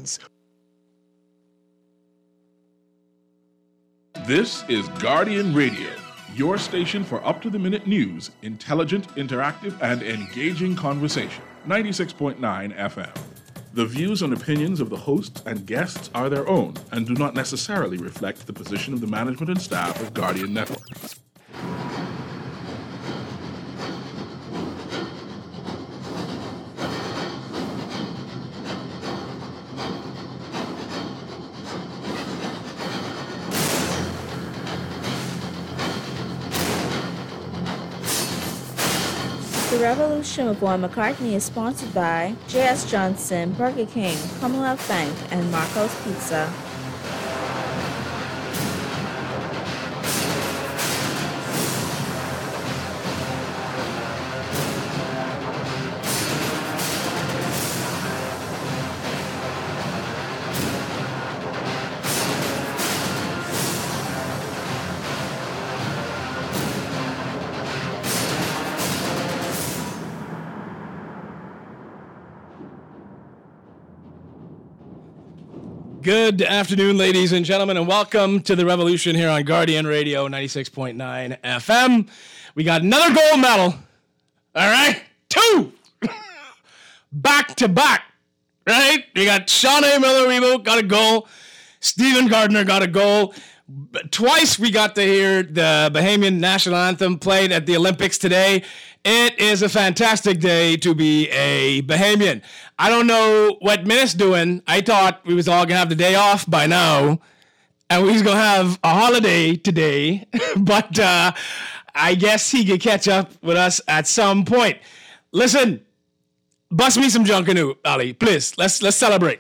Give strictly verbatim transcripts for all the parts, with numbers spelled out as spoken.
This is Guardian Radio, your station for up-to-the-minute news, intelligent, interactive, and engaging conversation. ninety-six point nine F M. The views and opinions of the hosts and guests are their own and do not necessarily reflect the position of the management and staff of Guardian Network. The Revolution with Paul McCartney is sponsored by J S Johnson, Burger King, Commonwealth Bank, and Marco's Pizza. Good afternoon, ladies and gentlemen, and welcome to the Revolution here on Guardian Radio ninety-six point nine F M. We got another gold medal. All right? Two! Back to back. Right? We got Shaunae Miller-Uibo got a goal. Stephen Gardner got a goal. Twice we got to hear the Bahamian national anthem played at the Olympics today. It is a fantastic day to be a Bahamian. I don't know what Minnis doing. I thought we was all going to have the day off by now, and we was going to have a holiday today, but uh, I guess he could catch up with us at some point. Listen, bust me some Junkanoo, Ali, please. Let's let's celebrate.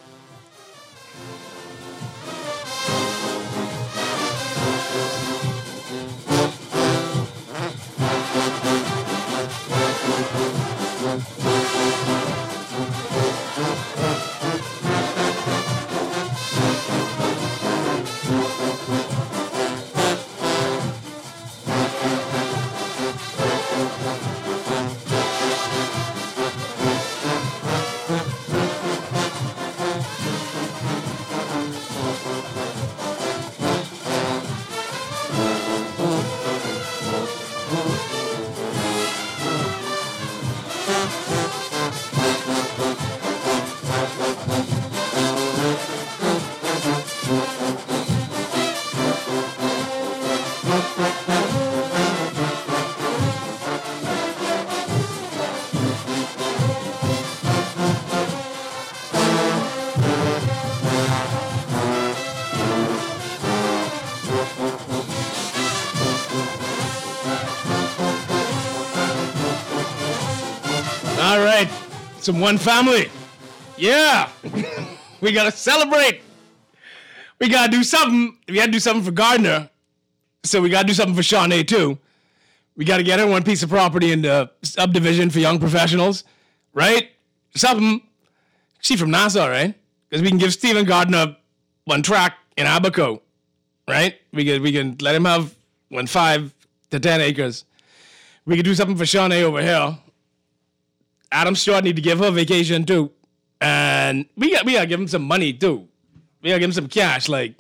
Some one family. Yeah. We got to celebrate. We got to do something. We got to do something for Gardner. So we got to do something for Shaunae, too. We got to get her one piece of property in the subdivision for young professionals. Right? Something. She from Nassau, right? Because we can give Stephen Gardner one track in Abaco. Right? We can, we can let him have one five to ten acres. We can do something for Shaunae over here. Adam Short need to give her vacation too, and we got we gotta give him some money too. We gotta give him some cash, like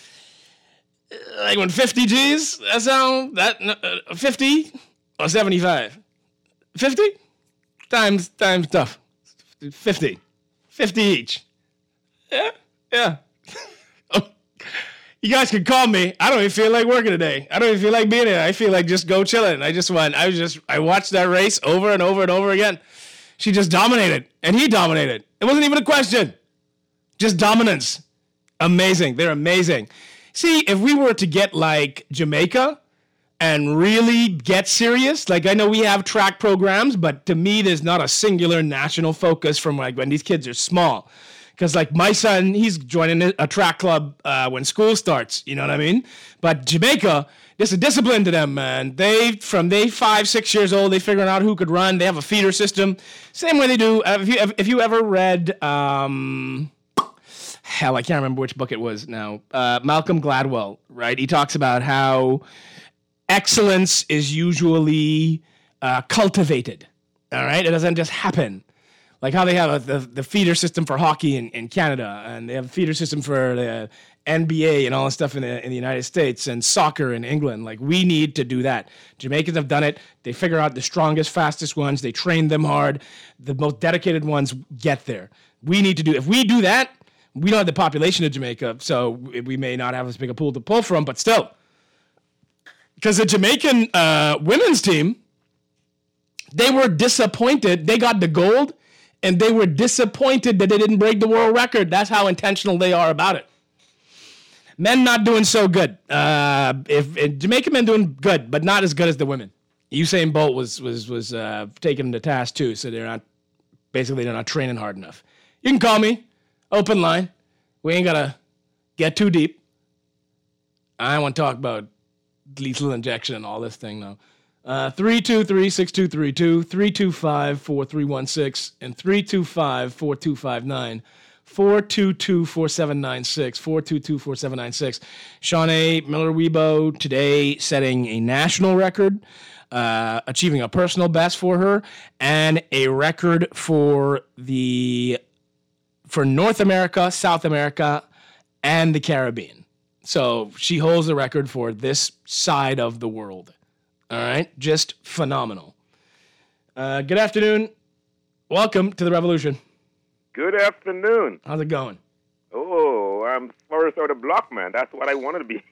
like when fifty G's. That sound that uh, fifty or seventy five. Fifty times times tough. Fifty, fifty each. Yeah, yeah. Oh, you guys can call me. I don't even feel like working today. I don't even feel like being here. I feel like just go chilling. I just went. I was just. I watched that race over and over and over again. She just dominated, and he dominated. It wasn't even a question. Just dominance. Amazing. They're amazing. See, if we were to get like Jamaica and really get serious, like I know we have track programs, but to me, there's not a singular national focus from like when these kids are small. Because like my son, he's joining a track club uh, when school starts, you know what I mean? But Jamaica, there's a discipline to them, man. They, from they five, six years old, they figuring out who could run. They have a feeder system. Same way they do. Uh, if you if you ever read, um, hell, I can't remember which book it was now. Uh, Malcolm Gladwell, right? He talks about how excellence is usually uh, cultivated, all right? It doesn't just happen. Like how they have a, the, the feeder system for hockey in, in Canada, and they have a feeder system for the N B A and all this stuff in the, in the United States, and soccer in England. Like, we need to do that. Jamaicans have done it. They figure out the strongest, fastest ones. They train them hard. The most dedicated ones get there. We need to do, if we do that, we don't have the population of Jamaica, so we may not have as big a pool to pull from, but still. Because the Jamaican uh, women's team, they were disappointed. They got the gold, and they were disappointed that they didn't break the world record. That's how intentional they are about it. Men not doing so good. Uh, if, if Jamaican men doing good, but not as good as the women. Usain Bolt was was was uh, taken to task too, so they're not basically they're not training hard enough. You can call me, open line. We ain't gotta get too deep. I want to talk about lethal injection and all this thing now. Uh, three two three, six two three two, three two five, four three one six, and three two five, four two five nine, four two two, four seven nine six, four two two, four seven nine six. Shawnee Miller-Uibo today setting a national record, uh, achieving a personal best for her, and a record for the for North America, South America, and the Caribbean. So she holds the record for this side of the world. All right, just phenomenal. Uh, good afternoon. Welcome to the Revolution. Good afternoon. How's it going? Oh, I'm first out of block, man. That's what I wanted to be.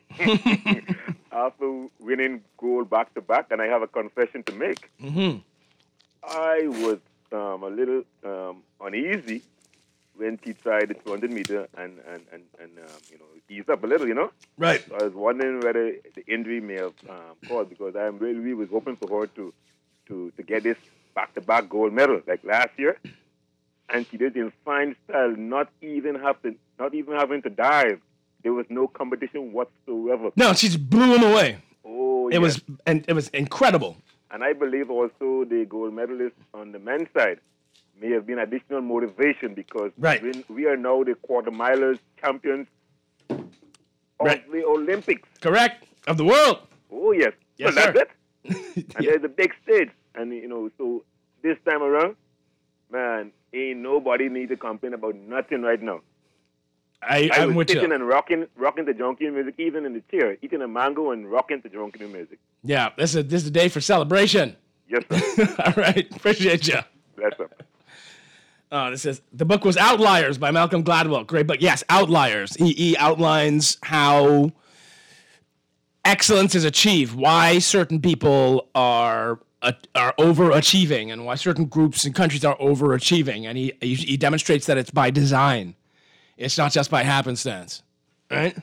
After winning gold back to back, and I have a confession to make. Mm-hmm. I was um, a little um, uneasy when he tried the two hundred meter and, and, and, and um, you know, eased up a little, you know? Right. So I was wondering whether the injury may have um, caused, because I am really, really was hoping for her to, to, to get this back-to-back gold medal like last year. And she did it in fine style, not even have to, not even having to dive. There was no competition whatsoever. No, she just blew him away. Oh, it yes. was and it was incredible. And I believe also the gold medalist on the men's side may have been additional motivation, because right. we, we are now the quarter milers champions of right. the Olympics. Correct. Of the world. Oh, yes. Yes, well, sir. that's it. And yeah. There's a big stage. And, you know, so this time around, man, ain't nobody need to complain about nothing right now. I, I I'm was with sitting you. and rocking, rocking the junkie music, even in the chair, eating a mango and rocking the junkie music. Yeah, this is, this is a day for celebration. Yes, sir. All right. Appreciate you. Bless up. Oh, this is the book was Outliers by Malcolm Gladwell. Great book. Yes, Outliers. He, he outlines how excellence is achieved, why certain people are uh, are overachieving, and why certain groups and countries are overachieving. And he, he he demonstrates that it's by design. It's not just by happenstance. Right?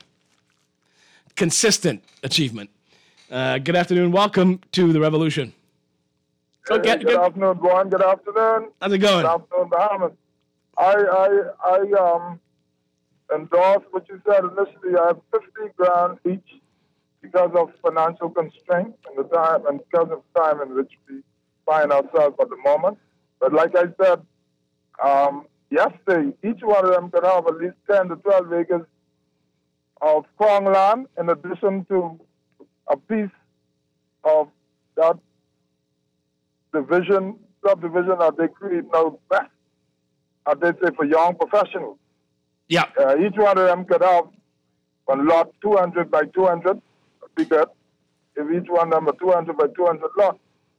Consistent achievement. Uh, good afternoon. Welcome to the Revolution. So hey, get, good get, afternoon, Juan. Good afternoon. How's it going? Good afternoon, Bahamas. I I I um endorse what you said initially. I have fifty grand each because of financial constraint and the time and because of time in which we find ourselves at the moment. But like I said, um, yesterday, each one of them could have at least ten to twelve acres of Crown land, in addition to a piece of that division, subdivision that they create now best, as they say, for young professionals. Yeah. Uh, each one of them could have a lot two hundred by two hundred, be good. If each one of them a two hundred by two hundred lot.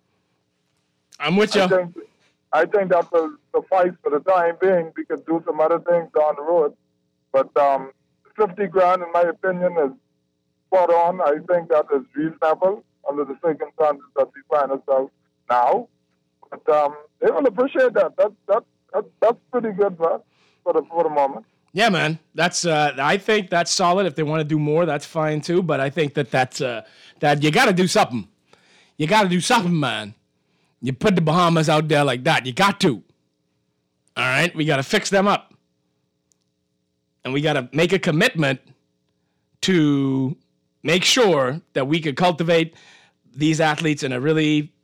I'm with you. I think, I think that will suffice for the time being. We could do some other things down the road. But um, fifty grand, in my opinion, is spot on. I think that is reasonable under the circumstances that we find ourselves now. But um, they will appreciate that. That, that, that That's pretty good, man, for the, for the moment. Yeah, man. That's uh, I think that's solid. If they want to do more, that's fine too. But I think that that's uh, that you got to do something. You got to do something, man. You put the Bahamas out there like that. You got to. All right, we got to fix them up, and we got to make a commitment to make sure that we can cultivate these athletes in a really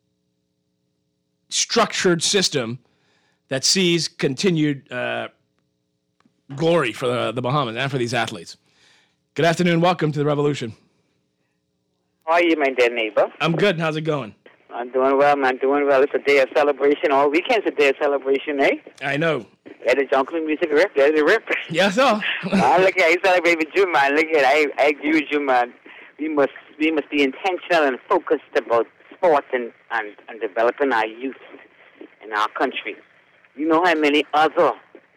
structured system that sees continued uh, glory for the, the Bahamas and for these athletes. Good afternoon. Welcome to the Revolution. How are you, my dear neighbor? I'm good. How's it going? I'm doing well, man. Doing well. It's a day of celebration. All weekend's a day of celebration, eh? I know. Let the jungle music rip. Let it rip. Yeah, so. I look at you celebrate with you, man. Look at I. I agree with you, man. We must we must be intentional and focused about sports and, and, and developing our youth in our country. You know how many other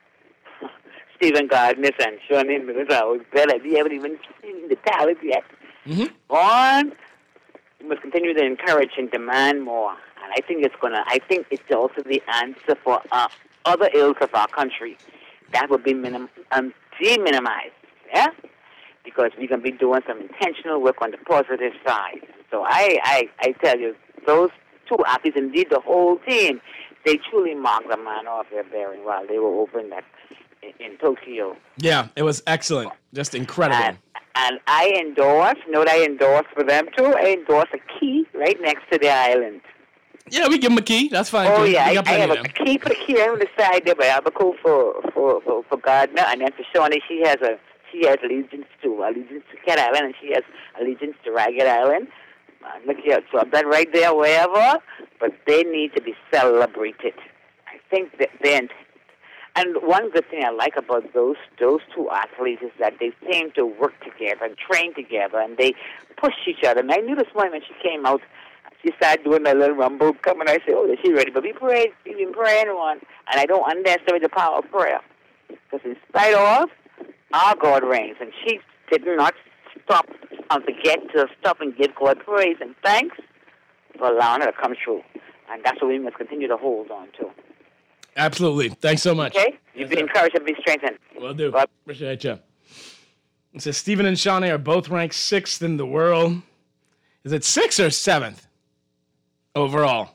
Stephen Gardner and Shawnee Mills are better. We haven't even seen the talent yet. Mm-hmm. One, we must continue to encourage and demand more. And I think it's gonna. I think it's also the answer for uh, other ills of our country that will be minim- um, de-minimized. Yeah, because we can be doing some intentional work on the positive side. So I, I, I tell you, those two athletes, indeed the whole team, they truly marked the man off their bearing while they were over that in, in Tokyo. Yeah, it was excellent. Just incredible. And, and I endorse, you know what I endorse for them too? I endorse a key right next to the island. Yeah, we give them a key. That's fine. Oh, too. yeah, We I, got I plenty have of a them. key, put a key on the side there by Abaco for, for, for, for Gardner, and then for Shawnee, she has a she has allegiance to allegiance to Cat Island, and she has allegiance to Ragged Island. Uh, look here, so I'm done right there, wherever, but they need to be celebrated. I think that then, and one good thing I like about those those two athletes is that they seem to work together and train together, and they push each other. And I knew this morning when she came out, she started doing that little rumble come, and I said, oh, is she ready? But we prayed, we've been praying one, and I don't underestimate the power of prayer. Because in spite of, our God reigns, and she did not stop and forget to stop and give God praise and thanks for allowing her to come true. And that's what we must continue to hold on to. Absolutely. Thanks so much. Okay? You Yes, be sir. encouraged and be strengthened. Will do. God- Appreciate you. It says Stephen and Shawnee are both ranked sixth in the world. Is it sixth or seventh overall?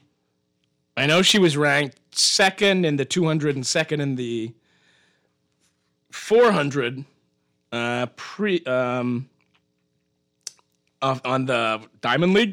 I know she was ranked second in the two hundred and second in the four hundred uh, pre um, off on the Diamond League.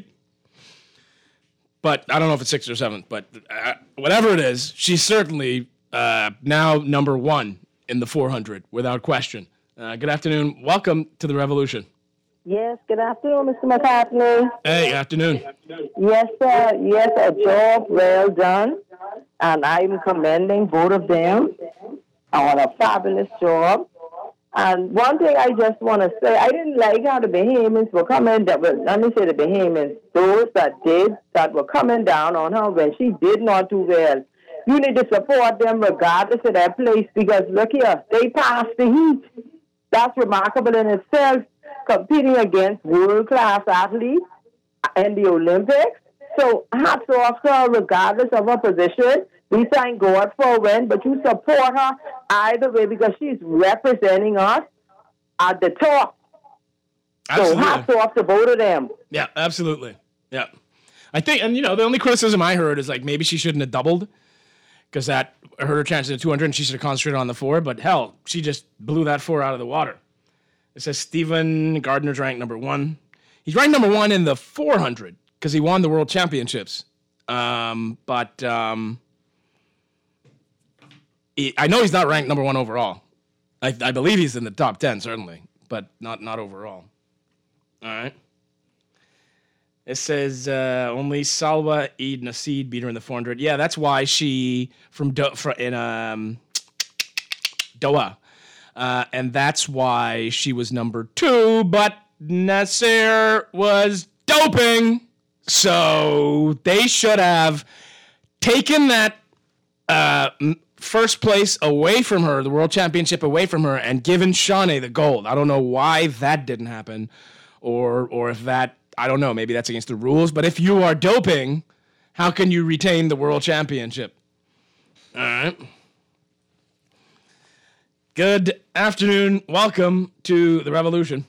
But I don't know if it's sixth or seventh. But uh, whatever it is, she's certainly uh, now number one in the four hundred without question. Uh, good afternoon. Welcome to the Revolution. Yes, good afternoon, Mister McCartney. Hey, afternoon. Yes, sir. Yes, a job well done. And I'm commending both of them on a fabulous job. And one thing I just want to say, I didn't like how the Bahamians were coming, that were, let me say the Bahamians, those that did, that were coming down on her when she did not do well. You need to support them regardless of their place, because look here, they passed the heat. That's remarkable in itself, competing against world-class athletes in the Olympics. So hats off to her regardless of her position. We thank God for a win, but you support her either way because she's representing us at the top. Absolutely. So hats off to both of them. Yeah, absolutely. Yeah. I think, and you know, the only criticism I heard is like maybe she shouldn't have doubled because that hurt her chances at two hundred and she should have concentrated on the four. But hell, she just blew that four out of the water. It says Stephen Gardner's ranked number one. He's ranked number one in the four hundred because he won the world championships. Um, but um, he, I know he's not ranked number one overall. I, I believe he's in the top ten, certainly, but not, not overall. All right. It says uh, only Salwa Eid Nasid beat her in the four hundred. Yeah, that's why she from Do- for, in um, Doha, uh, and that's why she was number two. But Nasser was doping, so they should have taken that uh, first place away from her, the world championship away from her, and given Shawnee the gold. I don't know why that didn't happen, or or if that. I don't know, maybe that's against the rules, but if you are doping, how can you retain the world championship? All right. Good afternoon. Welcome to the Revolution.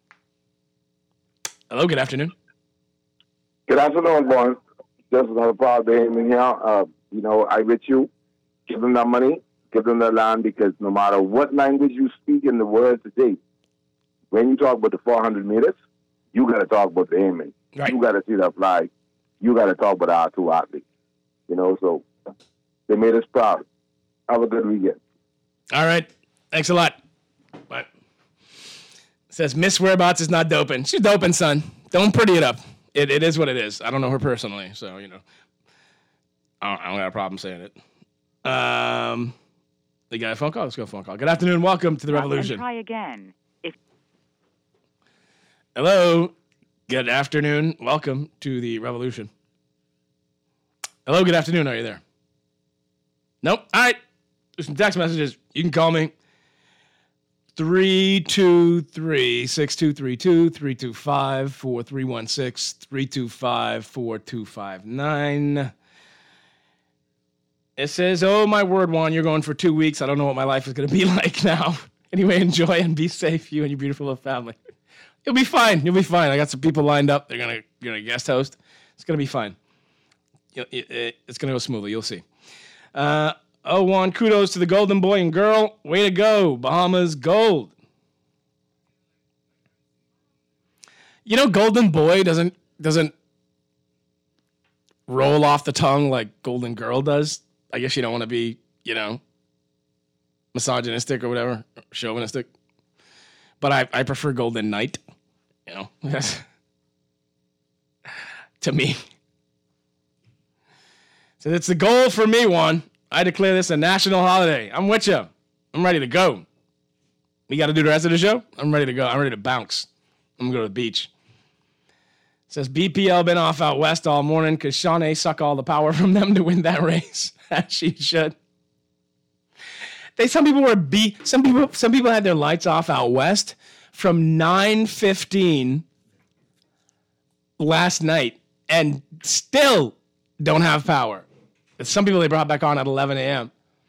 Hello, good afternoon. Good afternoon, boys. Just another proud day in here. Uh, you know, I with you. Give them that money, give them that land, because no matter what language you speak in the world today, when you talk about the four hundred meters, you got to talk about the aiming. Right. You got to see that flag. You got to talk about our two athletes. You know, so they made us proud. Have a good weekend. All right. Thanks a lot. Bye. It says Miss Whereabouts is not doping. She's doping, son. Don't pretty it up. it, it is what it is. I don't know her personally, so, you know. I don't, I don't got a problem saying it. Um, they got a phone call? Let's go phone call. Good afternoon. Welcome to the Revolution. Try again. If Hello. Good afternoon. Welcome to the Revolution. Hello. Good afternoon. Are you there? Nope. All right. There's some text messages. You can call me. three two three, six two three two, three two five, four three one six, three two five, four two five nine. It says, oh, my word, Juan, you're going for two weeks. I don't know what my life is going to be like now. Anyway, enjoy and be safe, you and your beautiful little family. You'll be fine. You'll be fine. I got some people lined up. They're going to going to guest host. It's going to be fine. It's going to go smoothly. You'll see. Uh, oh, Juan, kudos to the golden boy and girl. Way to go. Bahamas gold. You know, golden boy doesn't doesn't roll off the tongue like golden girl does. I guess you don't want to be, you know, misogynistic or whatever, chauvinistic. But I, I prefer golden knight, you know. To me. So it's the goal for me, Juan. I declare this a national holiday. I'm with you. I'm ready to go. We got to do the rest of the show? I'm ready to go. I'm ready to bounce. I'm going to go to the beach. It says B P L been off out west all morning because Shawnee suck all the power from them to win that race. She should. They some people were B some people some people had their lights off out west from nine fifteen last night and still don't have power. Some people they brought back on at eleven a.m.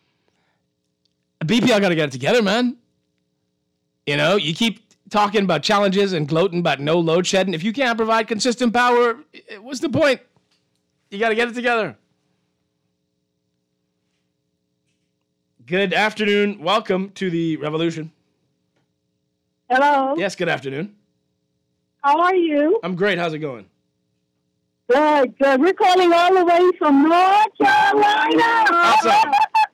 B P L got to get it together, man. You know, you keep talking about challenges and gloating about no load shedding. If you can't provide consistent power, what's the point? You got to get it together. Good afternoon. Welcome to the Revolution. Hello. Yes, good afternoon. How are you? I'm great. How's it going? Good, good. We're calling all the way from North Carolina. Awesome.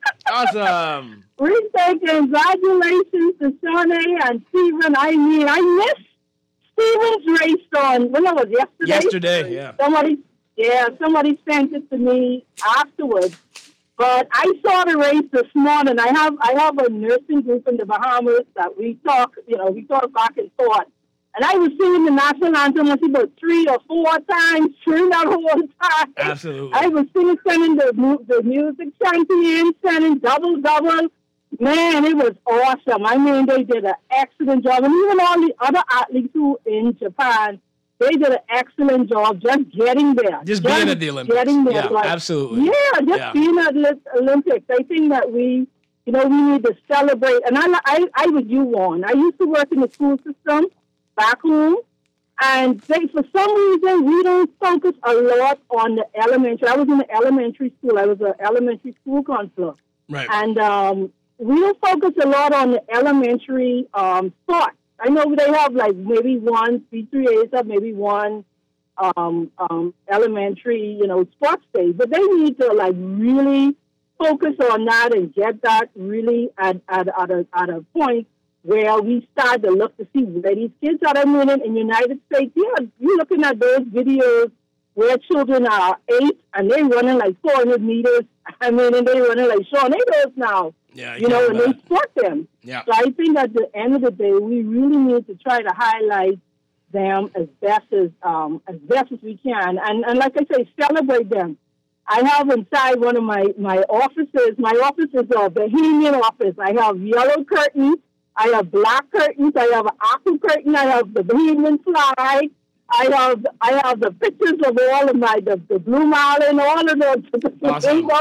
Awesome. We say congratulations to Shawnee and Stephen. I mean, I missed Stephen's race on, when it was yesterday? Yesterday, yeah. Somebody, yeah, somebody sent it to me afterwards. But I saw the race this morning. I have I have a nursing group in the Bahamas that we talk, you know, we talk back and forth. And I was singing the national anthem I think about three or four times during that whole time. Absolutely. I was singing, sending the, the music champion, sending double, double. Man, it was awesome. I mean, they did an excellent job. And even all the other athletes who in Japan, they did an excellent job just getting there. Just, just being at the Olympics. Getting there. Yeah, like, absolutely. Yeah, just yeah. being at the Olympics. I think that we, you know, we need to celebrate. And I, I, I was you on. I used to work in the school system back home. And they, for some reason, we don't focus a lot on the elementary. I was in the elementary school. I was an elementary school counselor. Right. And um, we don't focus a lot on the elementary um, sports. I know they have like maybe one C three A's have maybe one um, um, elementary, you know, sports day, but they need to like really focus on that and get that really at at, at, a, at a point where we start to look to see where these kids are. I mean, in the United States, yeah, you're looking at those videos where children are eight and they're running like four hundred meters. I mean, and they're running like Shawnee does now. Yeah, you know, and they support them. Yeah. So I think at the end of the day, we really need to try to highlight them as best as um, as best as we can, and and like I say, celebrate them. I have inside one of my my offices. My office is a Bahamian office. I have yellow curtains. I have black curtains. I have an aqua curtain. I have the Bahamian flag. I have I have the pictures of all of my the, the Blue Marlin, all of those. Awesome.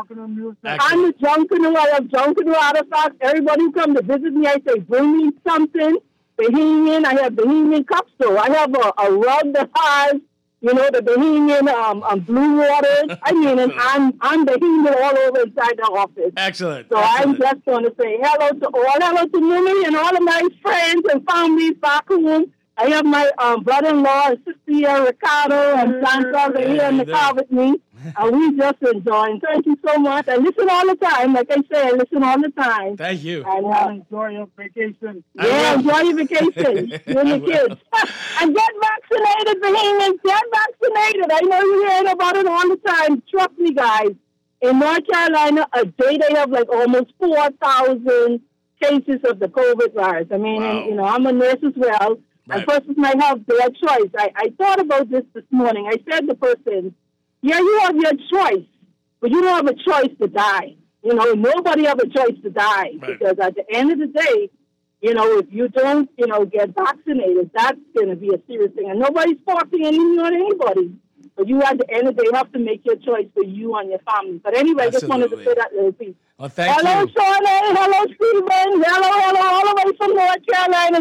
I'm the Junkanoo. I have Junkanoo artifacts. Everybody who come to visit me, I say, bring me something. Bahamian. I have Bahamian cups. So I have a, a rug that has, you know, the Bahamian um, um, blue waters. I mean, and I'm I'm Bahamian all over inside the office. Excellent. So Excellent. I just want to say hello to all, hello to Mimi and all of my friends and family back home. I have my um, brother-in-law and sister here, Ricardo and Santa, they're here in the car with me. And we just enjoying. Thank you so much. I listen all the time. Like I say, I listen all the time. Thank you. And uh, enjoy your vacation. Yeah, enjoy your vacation. You and the kids. And get vaccinated, Bahamians. Get vaccinated. I know you're hearing about it all the time. Trust me, guys. In North Carolina, a day they have like almost four thousand cases of the COVID virus. I mean, Wow. and, you know, I'm a nurse as well. Right. And persons might have their choice. I, I thought about this this morning. I said to person, yeah, you have your choice, but you don't have a choice to die. You know, nobody have a choice to die. Right. Because at the end of the day, you know, if you don't, you know, get vaccinated, that's going to be a serious thing. And nobody's forcing anything on anybody. But you, at the end of the day, have to make your choice for you and your family. But anyway, I just wanted to Absolutely. say that little piece. Well, thank hello, you. Shawnee. Hello, Stephen. Hello, hello, all the way from North Carolina.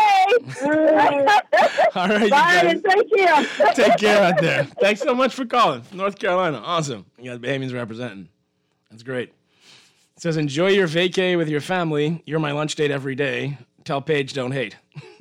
Say hey. All right, you Bye, guys. and take care. Take care out there. Thanks so much for calling. North Carolina. Awesome. You got Bahamians representing. That's great. It says, enjoy your vacay with your family. You're my lunch date every day. Tell Paige don't hate.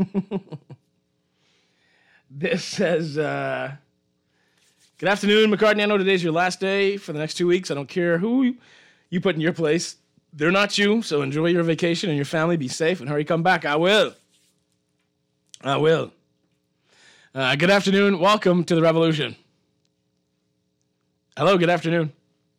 This says, uh, good afternoon, McCartney. I know today's your last day for the next two weeks. I don't care who you put in your place. They're not you, so enjoy your vacation and your family. Be safe and hurry come back. I will. I will. Uh, good afternoon. Welcome to the revolution. Hello, good afternoon.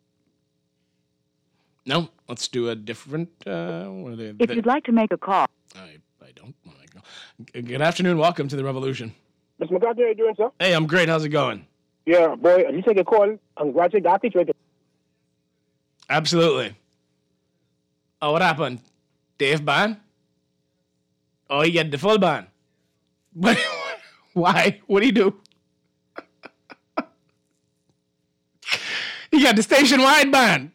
No, let's do a different. Uh, what are they, If you'd like to make a call. I, I don't want to go. Good afternoon. Welcome to the revolution. Mister McCartney, how you doing, sir? Hey, I'm great. How's it going? Yeah, boy, you take a call and graduate that teacher. Absolutely. Oh, what happened? Dave ban? Oh, he get the full ban. What? Why? What do you do? He got the station-wide ban.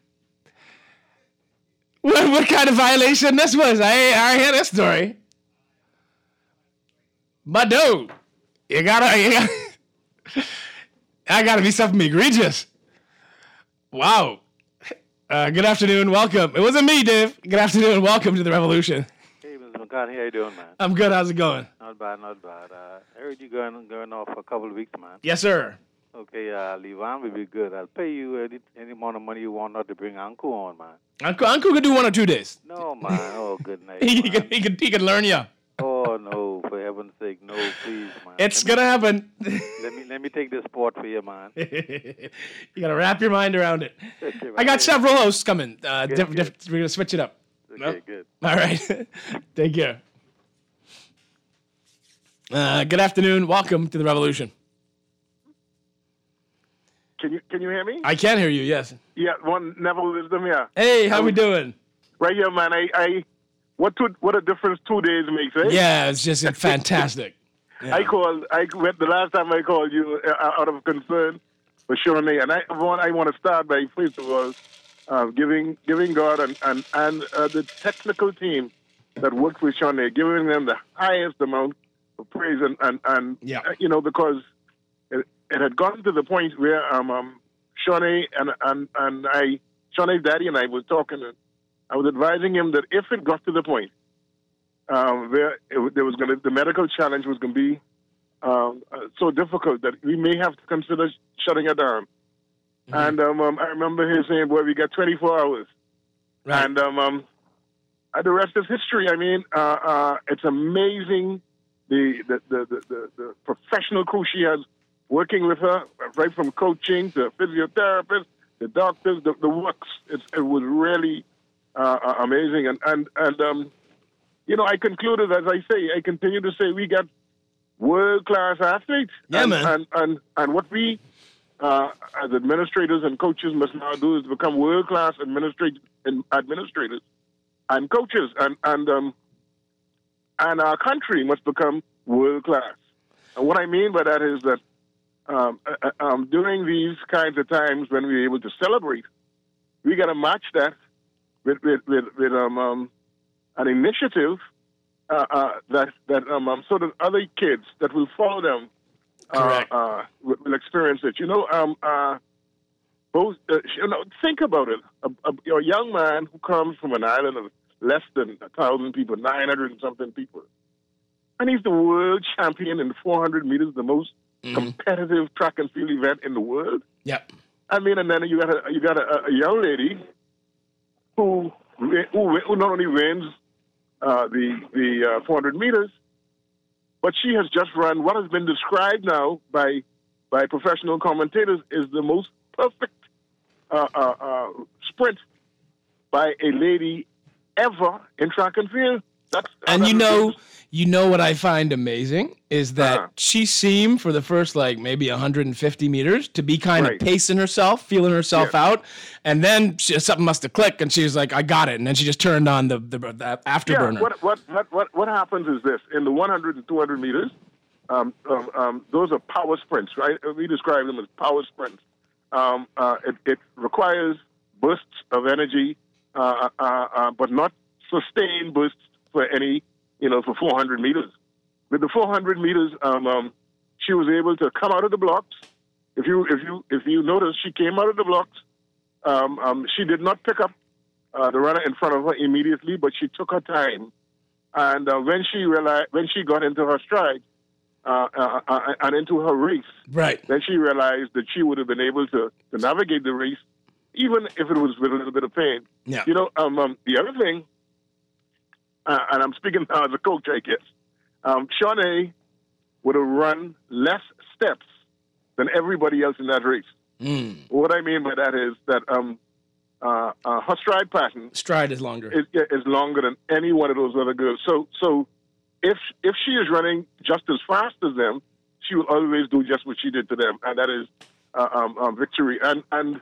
What, what kind of violation this was? I I hear this story. But dude, you gotta, you gotta I gotta be something egregious. Wow. Uh, good afternoon, welcome. It wasn't me, Dave. Good afternoon, welcome to the revolution. Hey, Mister McCartney, how you doing, man? I'm good. How's it going? Not bad, not bad. Uh, I heard you going going off for a couple of weeks, man. Yes, sir. Okay, uh, Levan will be good. I'll pay you any, any amount of money you want not to bring Uncle on, man. Uncle, Uncle could do one or two days. No, man. Oh, good night. he, man. can, he, can, he can learn you. Oh no, for heaven's sake, no, please, man. It's let gonna happen. Me, let me let me take this sport for you, man. You gotta wrap your mind around it. Okay, I got several hosts coming. Uh, Good, diff, good. diff, we're gonna switch it up. Okay, Nope. good. All right. Take care. Uh, good afternoon. Welcome to the revolution. Can you can you hear me? I can hear you. Yes. Yeah, one Neville Wisdom here. Hey, how we doing? Right here, man. I, I what two, what a difference two days makes, eh? Yeah, it's just fantastic. Yeah. I called. I went the last time I called you uh, out of concern for Shawnee, and I want I want to start by first of all uh, giving giving God and and and uh, the technical team that worked with Shawnee, giving them the highest amount of praise and and and Yeah. uh, you know, because it, it had gotten to the point where um, um Shawnee and and and I Shawnee's daddy and I was talking, and I was advising him that if it got to the point um, where it, there was going to, the medical challenge was going to be um, uh, so difficult that we may have to consider shutting it down. Mm-hmm. And um, um, I remember him saying, "Boy, we got twenty-four hours," Right. and um, um, uh, the rest is history. I mean, uh, uh, it's amazing the the, the the the the professional crew she has working with her, right from coaching to physiotherapist, the doctors, the, the works. It's, it was really uh, uh, amazing. And, and, and um, you know, I concluded, as I say, I continue to say we got world-class athletes. Yeah, and, man. And, and, and what we, uh, as administrators and coaches, must now do is become world-class administrat- administrators and coaches. And, and, um, and our country must become world-class. And what I mean by that is that Um, uh, um, during these kinds of times when we're able to celebrate, we got to match that with with with, with um, um, an initiative uh, uh, that that um, um, so that other kids that will follow them uh, Correct. uh, will, will experience it. You know, um, uh, both. Uh, you know, think about it. A, a, a young man who comes from an island of less than a thousand people, nine hundred and something people, and he's the world champion in four hundred meters, the most competitive track and field event in the world. Yep. I mean, and then you got a you got a, a young lady who who, who not only wins uh, the the uh, four hundred meters, but she has just run what has been described now by by professional commentators is the most perfect uh, uh, uh, sprint by a lady ever in track and field. That's, and that's you know, you know what I find amazing is that Uh-huh. she seemed for the first like maybe one hundred fifty meters to be kind Right. of pacing herself, feeling herself Yeah. out, and then she, something must have clicked, and she was like, "I got it," and then she just turned on the the, the afterburner. Yeah, what, what, what, what, what happens is this. In the one hundred and two hundred meters, um, um, um, those are power sprints, right? We describe them as power sprints. Um, uh, it, it requires bursts of energy, uh, uh, uh, but not sustained bursts for any, you know, for four hundred meters. With the four hundred meters, um, um, she was able to come out of the blocks. If you, if you, if you notice, she came out of the blocks. Um, um, she did not pick up uh, the runner in front of her immediately, but she took her time. And uh, when she realized, when she got into her stride uh, uh, uh, and into her race, right, then she realized that she would have been able to, to navigate the race, even if it was with a little bit of pain. Yeah. You know, um, um, the other thing, uh, and I'm speaking now as a coach, I guess, um, Shawnee would have run less steps than everybody else in that race. Mm. What I mean by that is that um, uh, uh, her stride pattern Stride is longer. is, is longer than any one of those other girls. So, so if if she is running just as fast as them, she will always do just what she did to them, and that is uh, um, um, victory. And and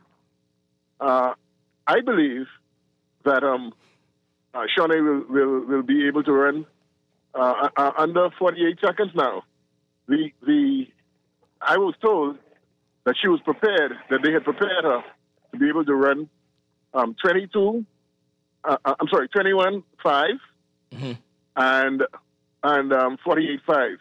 uh, I believe that um, uh, Shawnee will, will will be able to run uh, uh, under forty-eight seconds now. The the I was told that she was prepared, that they had prepared her to be able to run um, twenty-two. Uh, I'm sorry, twenty-one five, mm-hmm. and and um, forty-eight five.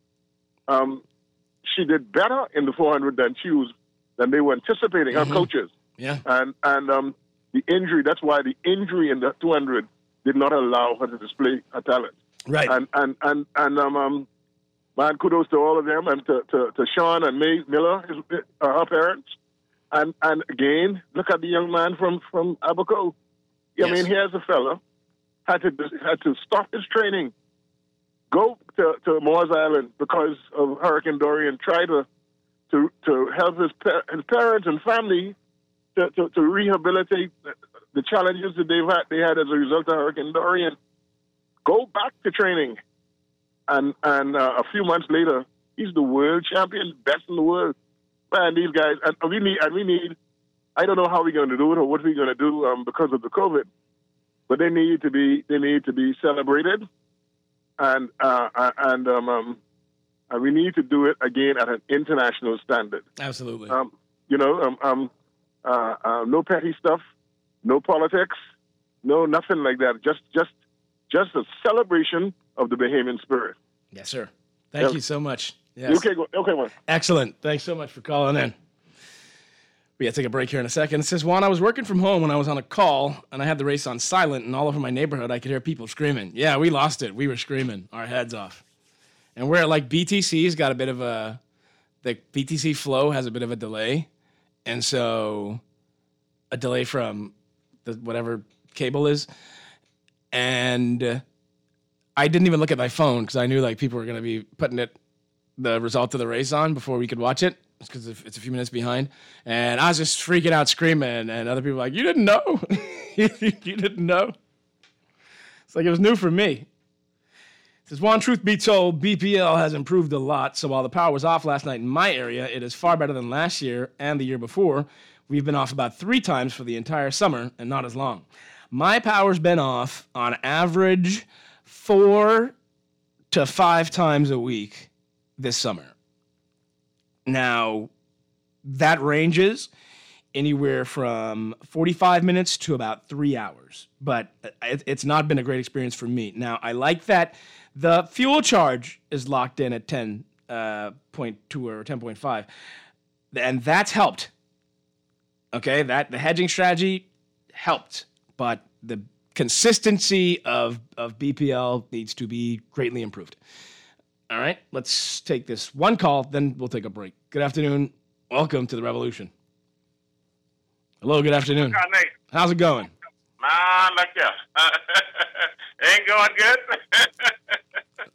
Um, she did better in the four hundred than she was than they were anticipating. Mm-hmm. Her coaches, yeah, and and um, the injury. That's why the injury in the two hundred did not allow her to display her talent. Right, and and and and um. um Man, kudos to all of them, and to, to, to Sean and May Miller, his, uh, her parents. And and again, look at the young man from, from Abaco. I Yes. mean, here's a fella, had to had to stop his training, go to, to Moores Island because of Hurricane Dorian, try to to, to help his, pa- his parents and family to, to, to rehabilitate the, the challenges that they've had, they had as a result of Hurricane Dorian. Go back to training. And and uh, a few months later, he's the world champion, best in the world. Man, these guys, and we need, and we need. I don't know how we're going to do it or what we're going to do um, because of the COVID, but they need to be they need to be celebrated, and uh, and um, um, and we need to do it again at an international standard. Absolutely. Um, you know, um, um, uh, uh, no petty stuff, no politics, no nothing like that. Just just just a celebration of the Bahamian spirit. Yes, sir. Thank Yeah. you so much. Yes. Okay, go- okay, one. Excellent. Thanks so much for calling in. We gotta take a break here in a second. It says, Juan, I was working from home when I was on a call, and I had the race on silent, and all over my neighborhood, I could hear people screaming. Yeah, we lost it. We were screaming our heads off. And we're at, like, B T C's got a bit of a, the B T C flow has a bit of a delay, and so a delay from the whatever cable is, and uh, I didn't even look at my phone because I knew, like, people were going to be putting it, the result of the race on before we could watch it because it's a few minutes behind. And I was just freaking out, screaming, and other people were like, you didn't know? you didn't know? It's like it was new for me. It says, Juan, truth be told, B P L has improved a lot. So while the power was off last night in my area, it is far better than last year and the year before. We've been off about three times for the entire summer and not as long. My power's been off on average four to five times a week this summer. Now, that ranges anywhere from forty-five minutes to about three hours, but it, it's not been a great experience for me. Now, I like that the fuel charge is locked in at ten point two or ten point five, and that's helped. Okay, that the hedging strategy helped, but the consistency of, of B P L needs to be greatly improved. All right, let's take this one call, then we'll take a break. Good afternoon. Welcome to the Revolution. Hello, good afternoon. Hi, Nate. How's it going? Man, look here. Ain't going good.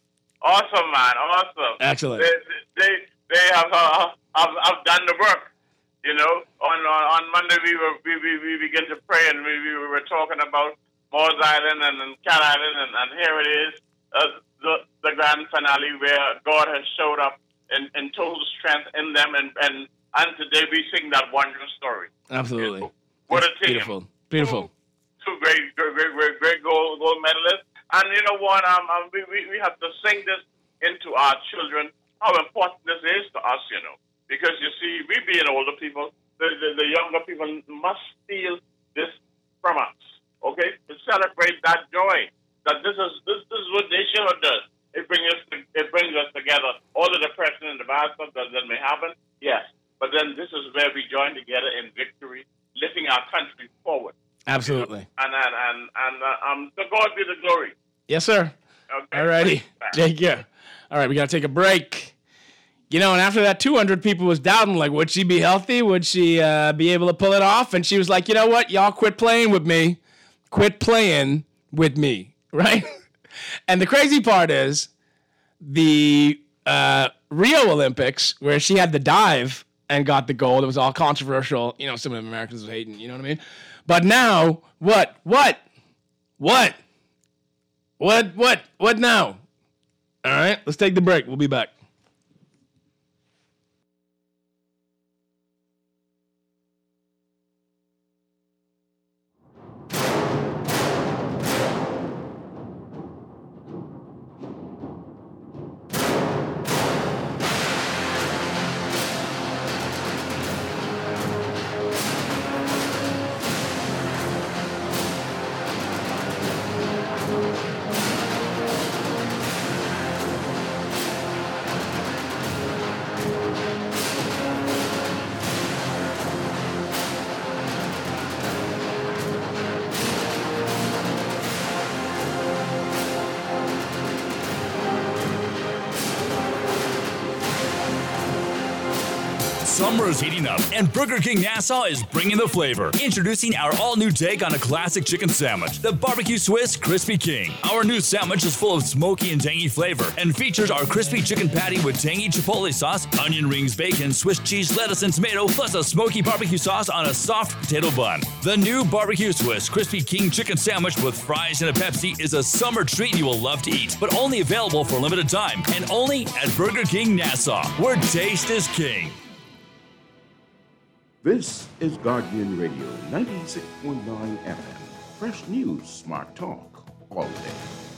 Awesome, man. Awesome. Excellent. They they, they have, uh, have have done the work. You know, on on, on Monday we were we, we, we began to pray and we, we were talking about Moors Island and, and Cat Island and, and here it is, uh, the the grand finale where God has showed up in, in total strength in them and, and and today we sing that wondrous story. Absolutely. You know, what That's a team. Beautiful. Beautiful. Two, two great, great, great, great, great gold gold medalists. And you know what? Um, um we, we we have to sing this into our children. How important this is to us, you know. Because, you see, we being older people, the, the, the younger people must feel this from us, okay? To celebrate that joy, that this is this, this is what nationhood does. It brings us to, it brings us together. All the depression and the bad stuff that, that may happen, yes. But then this is where we join together in victory, lifting our country forward. Absolutely. And and and, and uh, um, to God be the glory. Yes, sir. Okay. All righty. Take care. All right, we got to take a break. You know, and after that, two hundred people was doubting, like, would she be healthy? Would she uh, be able to pull it off? And she was like, you know what? Y'all quit playing with me. Quit playing with me, right? And the crazy part is the uh, Rio Olympics, where she had the dive and got the gold. It was all controversial. You know, some of the Americans were hating, you know what I mean? But now, what? What? What? What? What? What now? All right, let's take the break. We'll be back. Summer is heating up, and Burger King Nassau is bringing the flavor. Introducing our all-new take on a classic chicken sandwich, the Barbecue Swiss Crispy King. Our new sandwich is full of smoky and tangy flavor and features our crispy chicken patty with tangy chipotle sauce, onion rings, bacon, Swiss cheese, lettuce, and tomato, plus a smoky barbecue sauce on a soft potato bun. The new Barbecue Swiss Crispy King chicken sandwich with fries and a Pepsi is a summer treat you will love to eat, but only available for a limited time and only at Burger King Nassau, where taste is king. This is Guardian Radio, ninety-six point nine F M. Fresh news, smart talk, all day.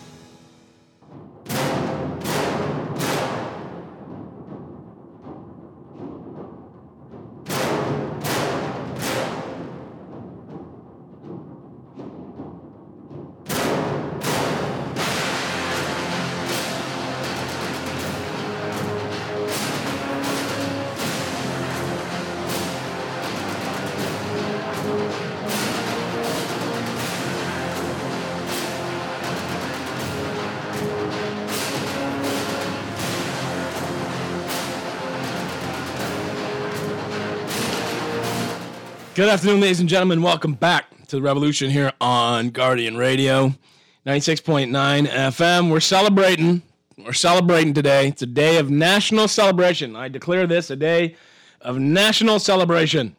Good afternoon, ladies and gentlemen. Welcome back to the Revolution here on Guardian Radio, ninety-six point nine F M. We're celebrating. We're celebrating today. It's a day of national celebration. I declare this a day of national celebration.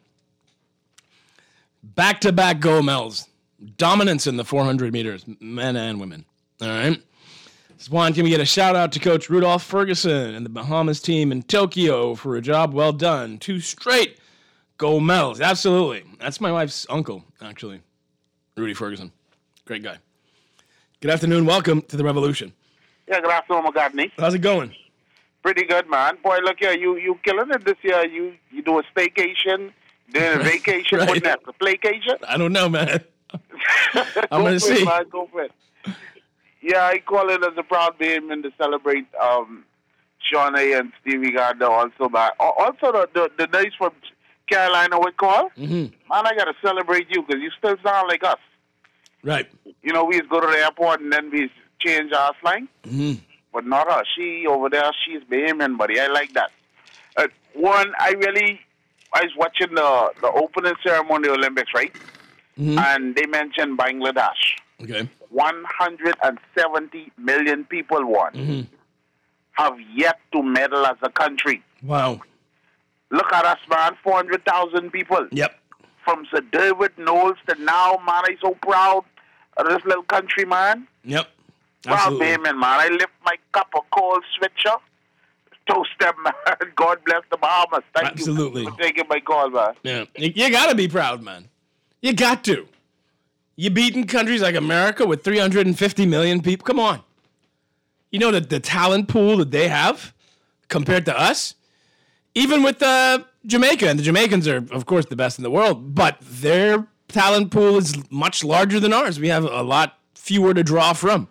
Back-to-back gold medals. Dominance in the four hundred meters, men and women. All right. This one, can we get a shout-out to Coach Rudolph Ferguson and the Bahamas team in Tokyo for a job well done. Two straight gold medals. Absolutely. That's my wife's uncle, actually. Rudy Ferguson. Great guy. Good afternoon. Welcome to the Revolution. Yeah, good afternoon, McGartney. How's it going? Pretty good, man. Boy, look here, you you killing it this year. You you do a staycation, then a vacation. Right. What's that? A playcation? I don't know, man. I'm going to Go for see. It, man. Go for it. Yeah, I call it as a proud baseman to celebrate um, Shawnee and Stevie Gardner also. But also the, the, the nice from Carolina would call. Mm-hmm. Man, I got to celebrate you because you still sound like us. Right. You know, we used to go to the airport and then we change our slang. Mm-hmm. But not her. She over there, she's Bahamian, buddy. I like that. Uh, one, I really, I was watching the, the opening ceremony of the Olympics, right? Mm-hmm. And they mentioned Bangladesh. Okay. one hundred seventy million people won. Mm-hmm. have yet to medal as a country. Wow. Look at us, man. four hundred thousand people. Yep. From Sir David Knowles to now, man, I'm so proud of this little country, man. Yep. Proud Absolutely. baby, man. I lift my cup of cold switcher. Toast them, man. God bless the Bahamas. Thank Absolutely. you for taking my call, man. Yeah. You, you got to be proud, man. You got to. You beating countries like America with three hundred fifty million people. Come on. You know the, the talent pool that they have compared to us? Even with uh, Jamaica, and the Jamaicans are, of course, the best in the world, but their talent pool is much larger than ours. We have a lot fewer to draw from.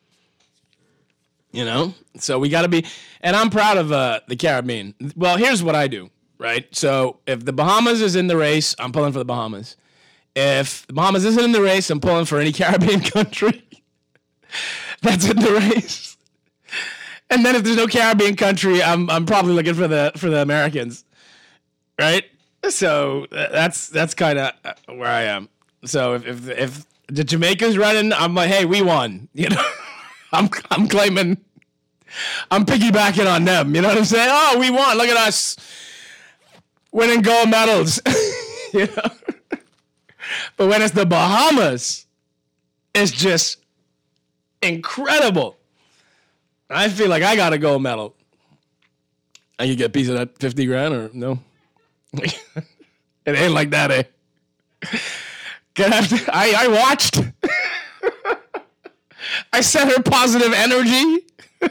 You know? So we got to be, and I'm proud of uh, the Caribbean. Well, here's what I do, right? So if the Bahamas is in the race, I'm pulling for the Bahamas. If the Bahamas isn't in the race, I'm pulling for any Caribbean country that's in the race. And then if there's no Caribbean country, I'm I'm probably looking for the for the Americans, right? So that's that's kind of where I am. So if if if the Jamaica's running, I'm like, hey, we won. You know, I'm I'm claiming, I'm piggybacking on them. You know what I'm saying? Oh, we won. Look at us winning gold medals. You know. But when it's the Bahamas, it's just incredible. I feel like I got a gold medal. I could get a piece of that fifty grand or no? It ain't like that, eh? Gonna have to, I, I watched. I sent her positive energy.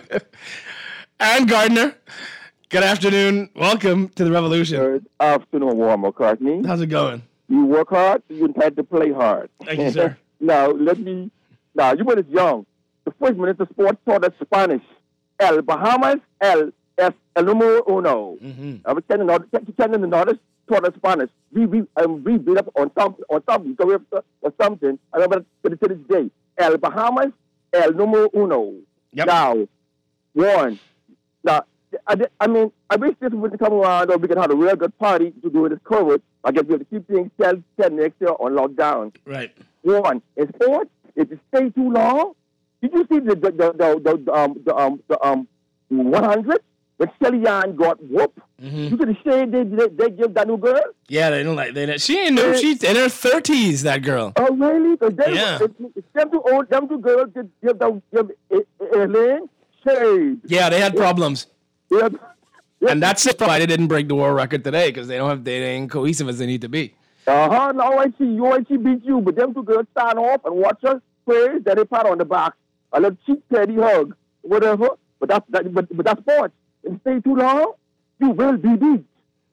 Ann Gardner, good afternoon. Welcome to the Revolution. Good afternoon, Warren McCartney. How's it going? You work hard, so you intend to play hard. Thank you, sir. Now, let me... Now, you when it's young, the first Minister of Sports taught us Spanish. El Bahamas, El es el número uno. Mm-hmm. I was telling the Nordics taught us Spanish. We we um, we beat up on something on something or something. I remember to this day. El Bahamas, El número uno. Yep. Now, one. Now, I, I mean, I wish this would come around or we could have a real good party to do this COVID. I guess we have to keep things till, till next year on lockdown. Right. One, in sports, if you stay too long, did you see the the the the, the um the um the um one hundred when Shelly Yan got whooped? Mm-hmm. You see the shade they, they they give that new girl? Yeah, they don't like they. Don't, she ain't new. She's in her thirties. That girl. Oh really? Because they Yeah. it, it's them two old them two girls give give the give Elaine shade. Yeah, they had problems. Yeah. And that's why they didn't break the world record today, because they don't have they ain't cohesive as they need to be. Uh huh. Now I see you, I see beat you, but them two girls stand off and watch her praise. Then they pat on the back, a little cheek teddy hug, whatever. But that's that, but but that's sports. And stay too long, you will be beat.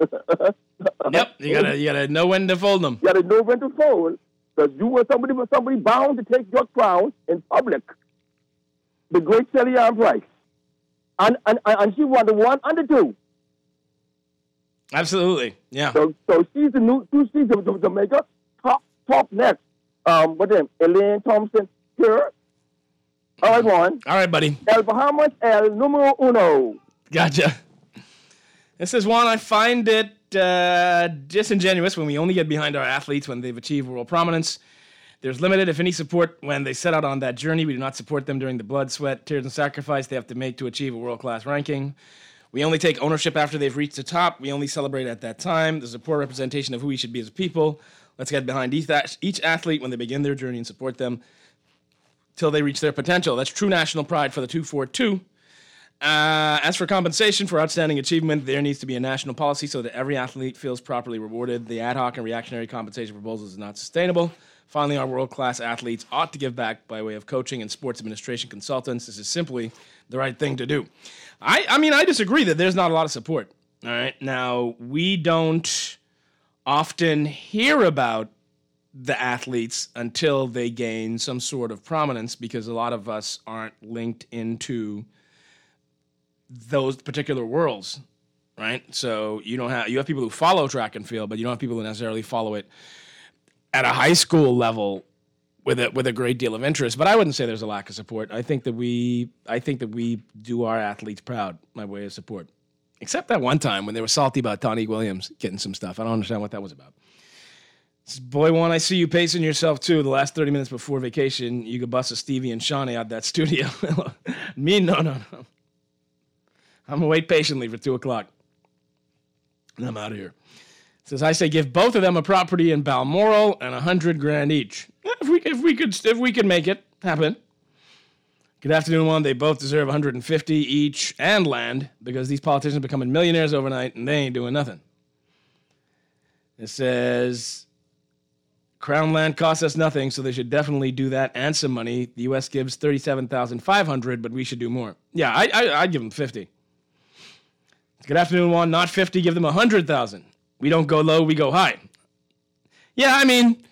Yep, you gotta you gotta know when to fold them. You gotta know when to fold, because you were somebody was somebody bound to take your crown in public. The great Shelly Ann Price, and and and she won the one and the two. Absolutely, yeah. So, so she's the new, two she's the, the, the maker. Top, top next. Um, what then? Elaine Thompson here. All right, one. All right, buddy. El Bahamas, el número uno. Gotcha. This is one I find it uh, disingenuous when we only get behind our athletes when they've achieved world prominence. There's limited, if any, support when they set out on that journey. We do not support them during the blood, sweat, tears, and sacrifice they have to make to achieve a world-class ranking. We only take ownership after they've reached the top. We only celebrate at that time. There's a poor representation of who we should be as a people. Let's get behind each, each athlete when they begin their journey and support them till they reach their potential. That's true national pride for the two forty-two. Uh, as for compensation for outstanding achievement, there needs to be a national policy so that every athlete feels properly rewarded. The ad hoc and reactionary compensation proposals is not sustainable. Finally, our world-class athletes ought to give back by way of coaching and sports administration consultants. This is simply the right thing to do. I, I mean, I disagree that there's not a lot of support. All right. Now, we don't often hear about the athletes until they gain some sort of prominence because a lot of us aren't linked into those particular worlds, right? So you don't have you have people who follow track and field, but you don't have people who necessarily follow it at a high school level with a with a great deal of interest. But I wouldn't say there's a lack of support. I think that we I think that we do our athletes proud by way of support. Except that one time when they were salty about Tony Williams getting some stuff. I don't understand what that was about. Boy, one, I see you pacing yourself too. The last thirty minutes before vacation, you could bust a Stevie and Shawnee out that studio. Me, no, no, no. I'm going to wait patiently for two o'clock. And I'm out of here. Says, I say give both of them a property in Balmoral and a hundred grand each. If we, if we could if we could make it happen. Good afternoon, one. They both deserve one hundred fifty each and land because these politicians are becoming millionaires overnight and they ain't doing nothing. It says, Crown land costs us nothing, so they should definitely do that and some money. The U S gives thirty-seven thousand five hundred dollars, but we should do more. Yeah, I, I, I'd give them fifty. Good afternoon, one. Not fifty, give them one hundred thousand dollars. We don't go low, we go high. Yeah, I mean,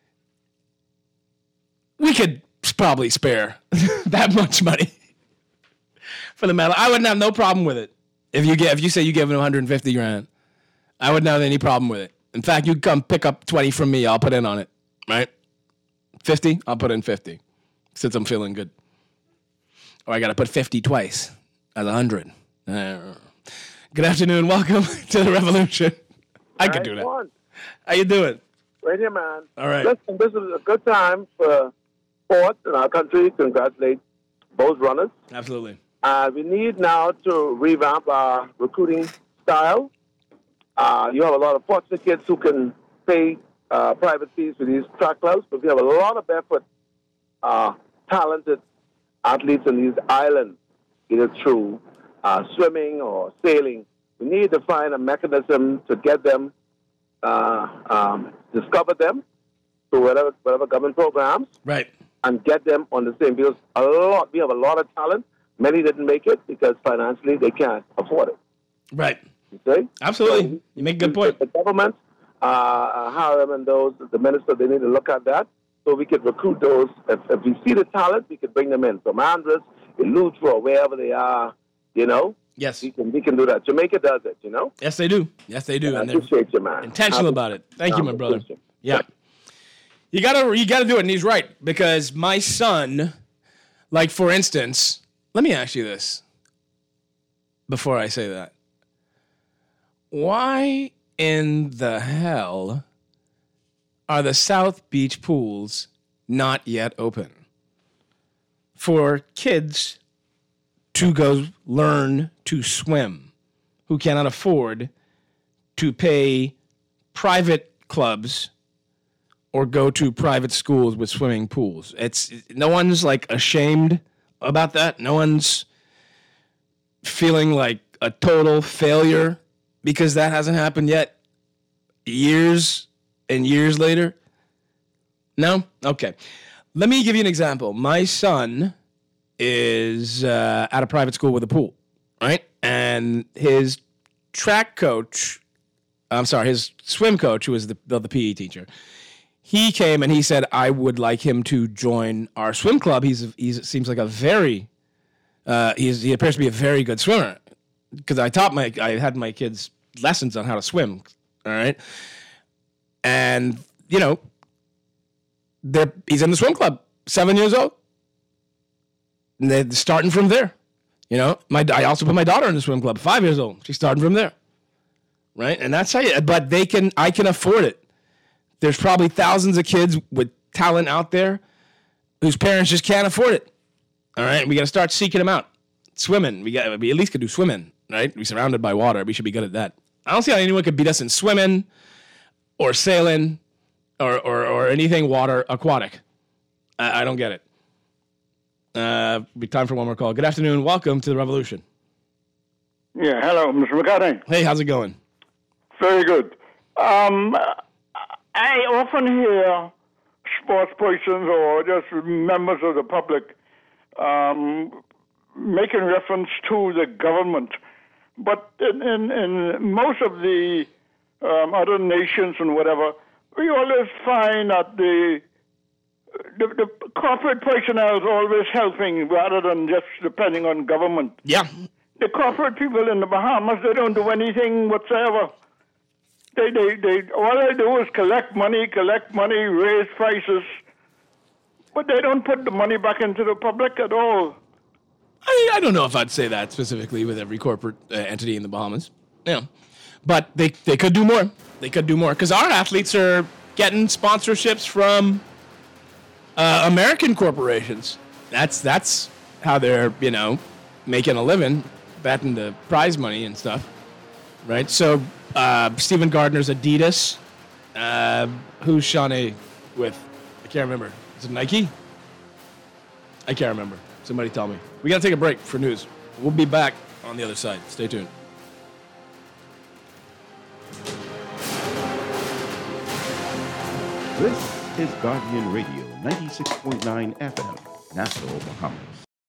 we could probably spare that much money for the medal. I wouldn't have no problem with it. If you get, if you say you give them one hundred fifty grand, I wouldn't have any problem with it. In fact, you come pick up twenty from me, I'll put in on it, right? fifty, I'll put in fifty, since I'm feeling good. Or I got to put fifty twice as one hundred. Good afternoon, welcome to the revolution. I could do that. One. How you doing? Right here, man. All right. Listen, this is a good time for sports in our country. Congratulate both runners. Absolutely. Uh, we need now to revamp our recruiting style. Uh, you have a lot of fortunate kids who can pay uh, private fees for these track clubs, but we have a lot of barefoot, uh, talented athletes in these islands, either through uh, swimming or sailing. We need to find a mechanism to get them, uh, um, discover them through whatever, whatever government programs, right, and get them on the same. Because a lot, we have a lot of talent. Many didn't make it because financially they can't afford it. Right. You see? Absolutely. So, you make a good point. The government, uh, Harem and those, the minister, they need to look at that so we can recruit those. If, if we see the talent, we can bring them in from Andros, Eleuthera, or wherever they are, you know? Yes. We can, we can do that. Jamaica does it, you know? Yes, they do. Yes, they do. I And they're appreciate you, man. intentional I about it. Thank you, my brother. appreciate you. Yeah. You gotta you gotta do it, and he's right. Because my son, like for instance, let me ask you this before I say that. Why in the hell are the South Beach pools not yet open for kids to go learn to swim who cannot afford to pay private clubs or go to private schools with swimming pools? It's no one's like ashamed about that. No one's feeling like a total failure because that hasn't happened yet. Years and years later. No? Okay. Let me give you an example. My son is uh, at a private school with a pool, right? And his track coach, I'm sorry, his swim coach, who was the, the, the P E teacher, he came and he said, I would like him to join our swim club. He's he seems like a very, uh, he's, he appears to be a very good swimmer. Because I taught my, I had my kids lessons on how to swim, all right? And, you know, they're, he's in the swim club, seven years old. And they're starting from there. You know, my I also put my daughter in the swim club, five years old. She's starting from there, right? And that's how you, but they can, I can afford it. There's probably thousands of kids with talent out there whose parents just can't afford it. All right, we got to start seeking them out. Swimming, we got, we at least could do swimming, right? We're surrounded by water. We should be good at that. I don't see how anyone could beat us in swimming or sailing or or, or anything water aquatic. I, I don't get it. Uh, be time for one more call. Good afternoon. Welcome to the Revolution. Yeah, hello, Mister McCartney. Hey, how's it going? Very good. Um, I often hear sports persons or just members of the public um, making reference to the government. But in, in, in most of the um, other nations and whatever, we always find that the The, the corporate personnel is always helping rather than just depending on government. Yeah. The corporate people in the Bahamas, they don't do anything whatsoever. They, they, they, all they do is collect money, collect money, raise prices, but they don't put the money back into the public at all. I, I don't know if I'd say that specifically with every corporate uh, entity in the Bahamas. Yeah. But they, they could do more. They could do more. Because our athletes are getting sponsorships from Uh, American corporations. That's that's how they're, you know, making a living. bet and the prize money and stuff, right? So uh, Stephen Gardner's Adidas. Uh, who's Shawnee with? I can't remember. Is it Nike? I can't remember. Somebody tell me. We got to take a break for news. We'll be back on the other side. Stay tuned. This is Guardian Radio, ninety-six point nine F M, Nassau, Bahamas.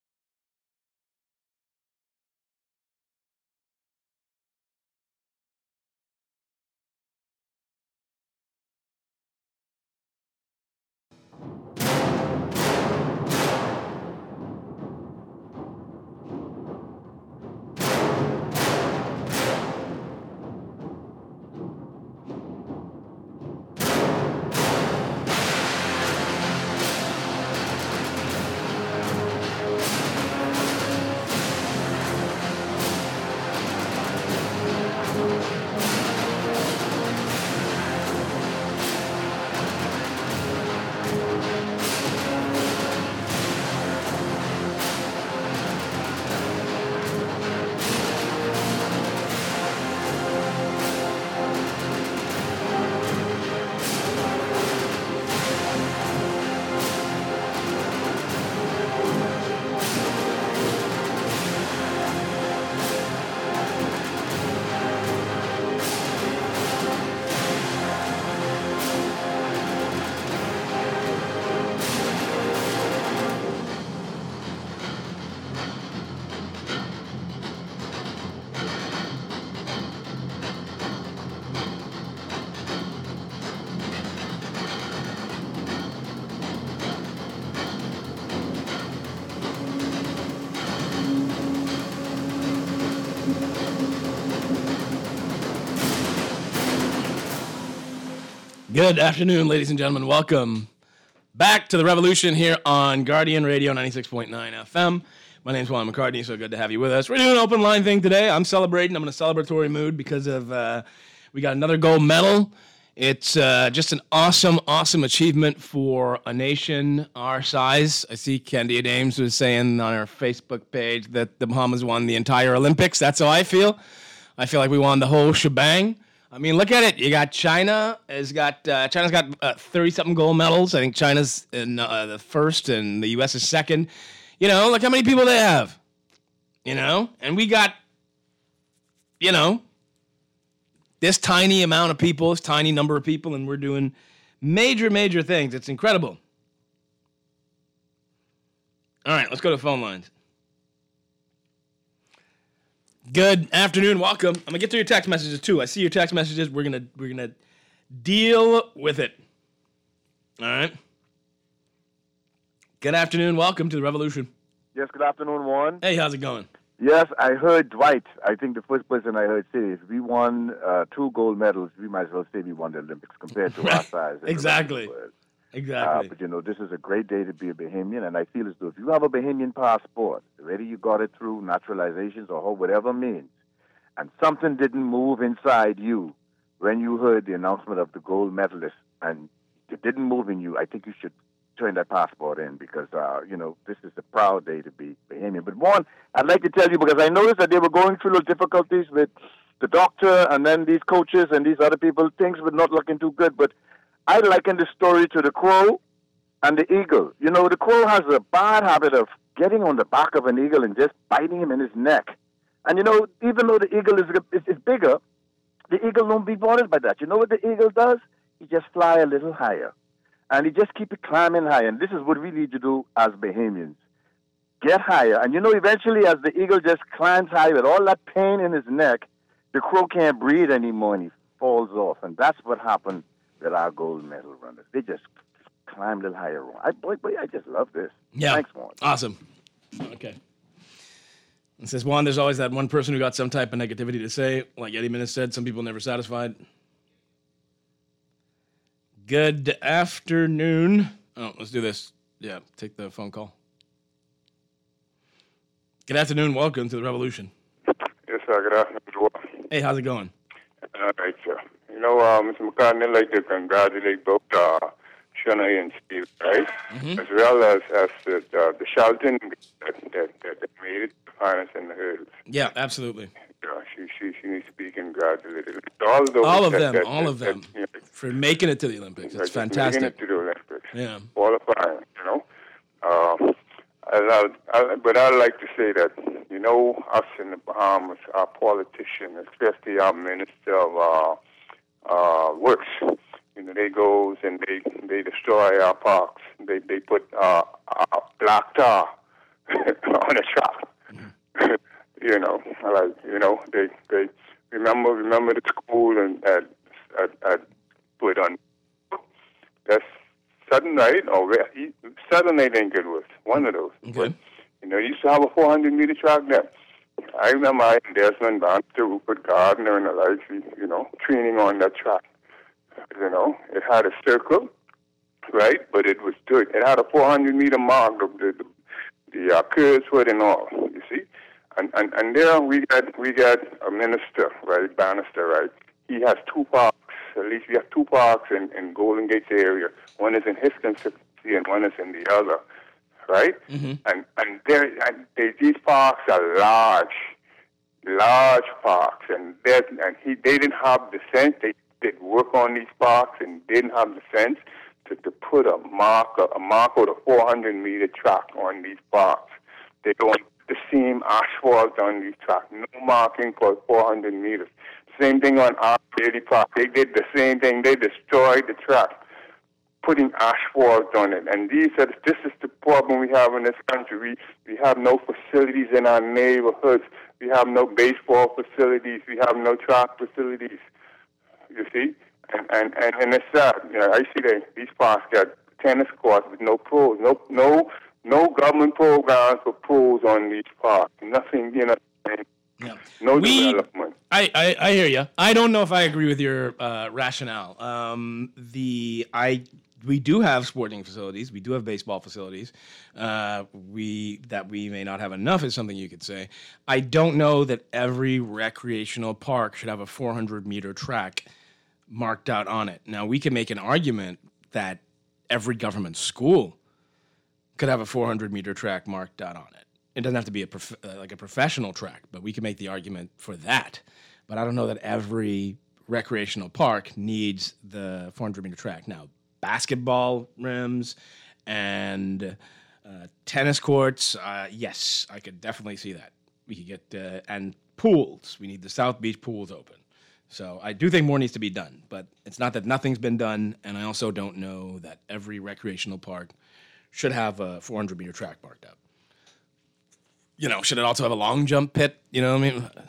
Good afternoon, ladies and gentlemen. Welcome back to the Revolution here on Guardian Radio ninety-six point nine F M. My name's Juan McCartney, so good to have you with us. We're doing an open line thing today. I'm celebrating. I'm in a celebratory mood because of uh, we got another gold medal. It's uh, just an awesome, awesome achievement for a nation our size. I see Candia Dames was saying on her Facebook page that the Bahamas won the entire Olympics. That's how I feel. I feel like we won the whole shebang. I mean, look at it. You got China has got uh, China's got uh, thirty something gold medals. I think China's in uh, the first and the U S is second. You know, look how many people they have. You know, and we got, you know, this tiny amount of people, this tiny number of people, and we're doing major, major things. It's incredible. All right, let's go to phone lines. Good afternoon, welcome. I'm gonna get to your text messages too. I see your text messages. We're gonna we're gonna deal with it. All right. Good afternoon, welcome to the Revolution. Yes, good afternoon, Juan. Hey, how's it going? Yes, I heard Dwight. I think the first person I heard say is we won uh, two gold medals. We might as well say we won the Olympics compared to our size. Exactly. Exactly. Uh, but you know, this is a great day to be a Bahamian, and I feel as though if you have a Bahamian passport, whether you got it through naturalizations or whatever means, and something didn't move inside you when you heard the announcement of the gold medalist, and it didn't move in you, I think you should turn that passport in because, uh, you know, this is a proud day to be Bahamian. But one, I'd like to tell you, because I noticed that they were going through little difficulties with the doctor and then these coaches and these other people. Things were not looking too good, but I liken this story to the crow and the eagle. You know, the crow has a bad habit of getting on the back of an eagle and just biting him in his neck. And, you know, even though the eagle is, is, is bigger, the eagle don't be bothered by that. You know what the eagle does? He just fly a little higher. And he just keep it climbing high. And this is what we need to do as Bahamians. Get higher. And, you know, eventually as the eagle just climbs high with all that pain in his neck, the crow can't breathe anymore and he falls off. And that's what happened with our gold medal runners. They just climb a little higher. I, boy, boy, I just love this. Yeah. Thanks, Juan. Awesome. Okay. It says, Juan, there's always that one person who got some type of negativity to say. Like Eddie Minnis said, some people never satisfied. Good afternoon. Oh, let's do this. Yeah, take the phone call. Good afternoon. Welcome to the Revolution. Yes, sir. Good afternoon. Hey, how's it going? All right, sir. You know, uh, Mister McCartney, I'd like to congratulate both uh, Shanae and Steve, right? Mm-hmm. As well as, as the, uh, the Charlton that, that, that made it to harness and the hurdles. Yeah, absolutely. Yeah, she, she, she needs to be congratulated. All of, those all of that, them, that, all that, of them, that, you know, for making it to the Olympics. It's fantastic. Making it to the Olympics. Yeah. Qualifying, you know. Uh, I, I, but I'd like to say that, you know, us in the Bahamas, our politicians, especially our Minister of uh, uh, Works, you know, they goes and they they destroy our parks. They they put uh, uh, black tar on the track. Mm-hmm. You know, like you know, they they remember remember the school and at at, at put on that's Southern Night or Southern Night ain't good with one of those. Okay. But, you know, you used to have a four hundred meter track there. I remember I and Desmond Bannister, Rupert Gardner, and the likes, you know, training on that track. You know, it had a circle, right? But it was dirt. It had a four hundred meter mark. The the, the uh, curves were and all. You see, and and and there we got we got a minister, right? Bannister, right? He has two parks. At least we have two parks in, in Golden Gates area. One is in Histon City and one is in the other, right? Mm-hmm. And and there and they, these parks are large, large parks, and that and he they didn't have the sense. They did work on these parks and didn't have the sense to, to put a marker, a marker, the four hundred meter track on these parks. They don't the same asphalt on these tracks. No marking for four hundred meters. Same thing on our Daily Park. They did the same thing. They destroyed the track, putting asphalt on it. And these are, this is the problem we have in this country. We, we have no facilities in our neighborhoods. We have no baseball facilities. We have no track facilities. You see? And and, and, and it's sad. You know, I see that these parks got tennis courts with no pros. No no no government programs for pros on these parks. Nothing, you know. Yeah. No we, development. I, I, I hear you. I don't know if I agree with your uh, rationale. Um, the I we do have sporting facilities. We do have baseball facilities. Uh, we that we may not have enough is something you could say. I don't know that every recreational park should have a four hundred meter track marked out on it. Now we can make an argument that every government school could have a four hundred meter track marked out on it. It doesn't have to be a prof- uh, like a professional track, but we can make the argument for that. But I don't know that every recreational park needs the four hundred meter track. Now, basketball rims and uh, tennis courts, uh, yes, I could definitely see that. We could get, uh, and pools. We need the South Beach pools open. So I do think more needs to be done, but it's not that nothing's been done, and I also don't know that every recreational park should have a four hundred meter track marked out. You know, should it also have a long jump pit? You know what I mean?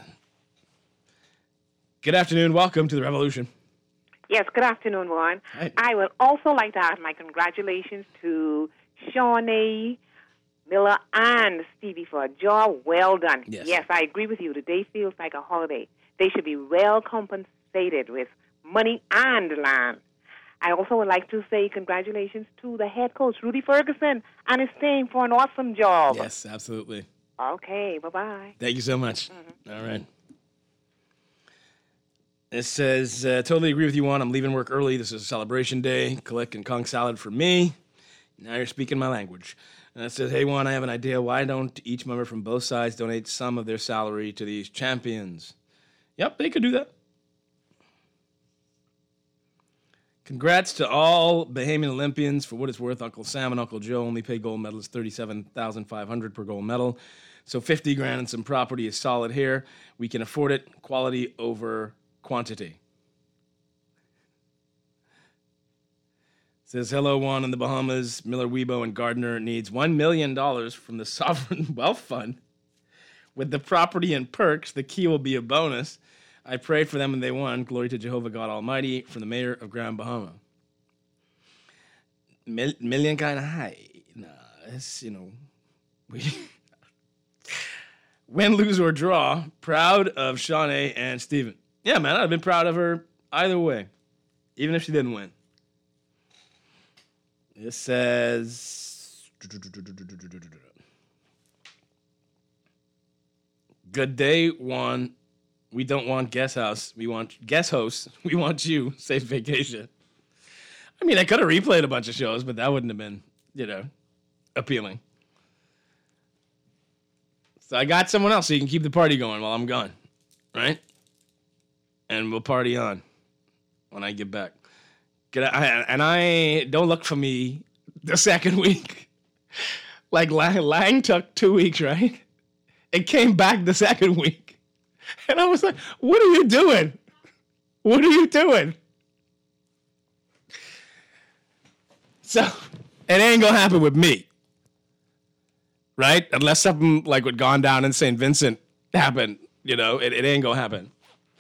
Good afternoon. Welcome to the Revolution. Yes, good afternoon, Warren. Hi. I would also like to add my congratulations to Shawnee, Miller, and Stevie for a job well done. Yes. yes, I agree with you. The day feels like a holiday. They should be well compensated with money and land. I also would like to say congratulations to the head coach, Rudy Ferguson, and his team for an awesome job. Yes, absolutely. Okay, bye-bye. Thank you so much. Mm-hmm. All right. It says, uh, totally agree with you, Juan. I'm leaving work early. This is a celebration day. Collect and conch salad for me. Now you're speaking my language. And it says, hey, Juan, I have an idea. Why don't each member from both sides donate some of their salary to these champions? Yep, they could do that. Congrats to all Bahamian Olympians. For what it's worth, Uncle Sam and Uncle Joe only pay gold medalists thirty-seven thousand five hundred dollars per gold medal. So fifty grand and some property is solid here. We can afford it. Quality over quantity. Says, hello, Juan in the Bahamas. Miller, Weibo, and Gardner needs one million dollars from the Sovereign Wealth Fund. With the property and perks, the key will be a bonus. I prayed for them and they won. Glory to Jehovah God Almighty, from the mayor of Grand Bahama. Mil- million kind of high. Nah, it's, you know, we... Win, lose, or draw, proud of Shawnee and Steven. Yeah, man, I'd have been proud of her either way, even if she didn't win. It says... Good day, Juan. We don't want guest house. We want guest hosts. We want you. Safe vacation. I mean, I could have replayed a bunch of shows, but that wouldn't have been, you know, appealing. So I got someone else so you can keep the party going while I'm gone, right? And we'll party on when I get back. Get I, and I don't look for me the second week. Like Lang, Lang took two weeks, right? It came back the second week. And I was like, what are you doing? What are you doing? So it ain't gonna happen with me. Right? Unless something like what gone down in Saint Vincent happened, you know, it, it ain't gonna happen.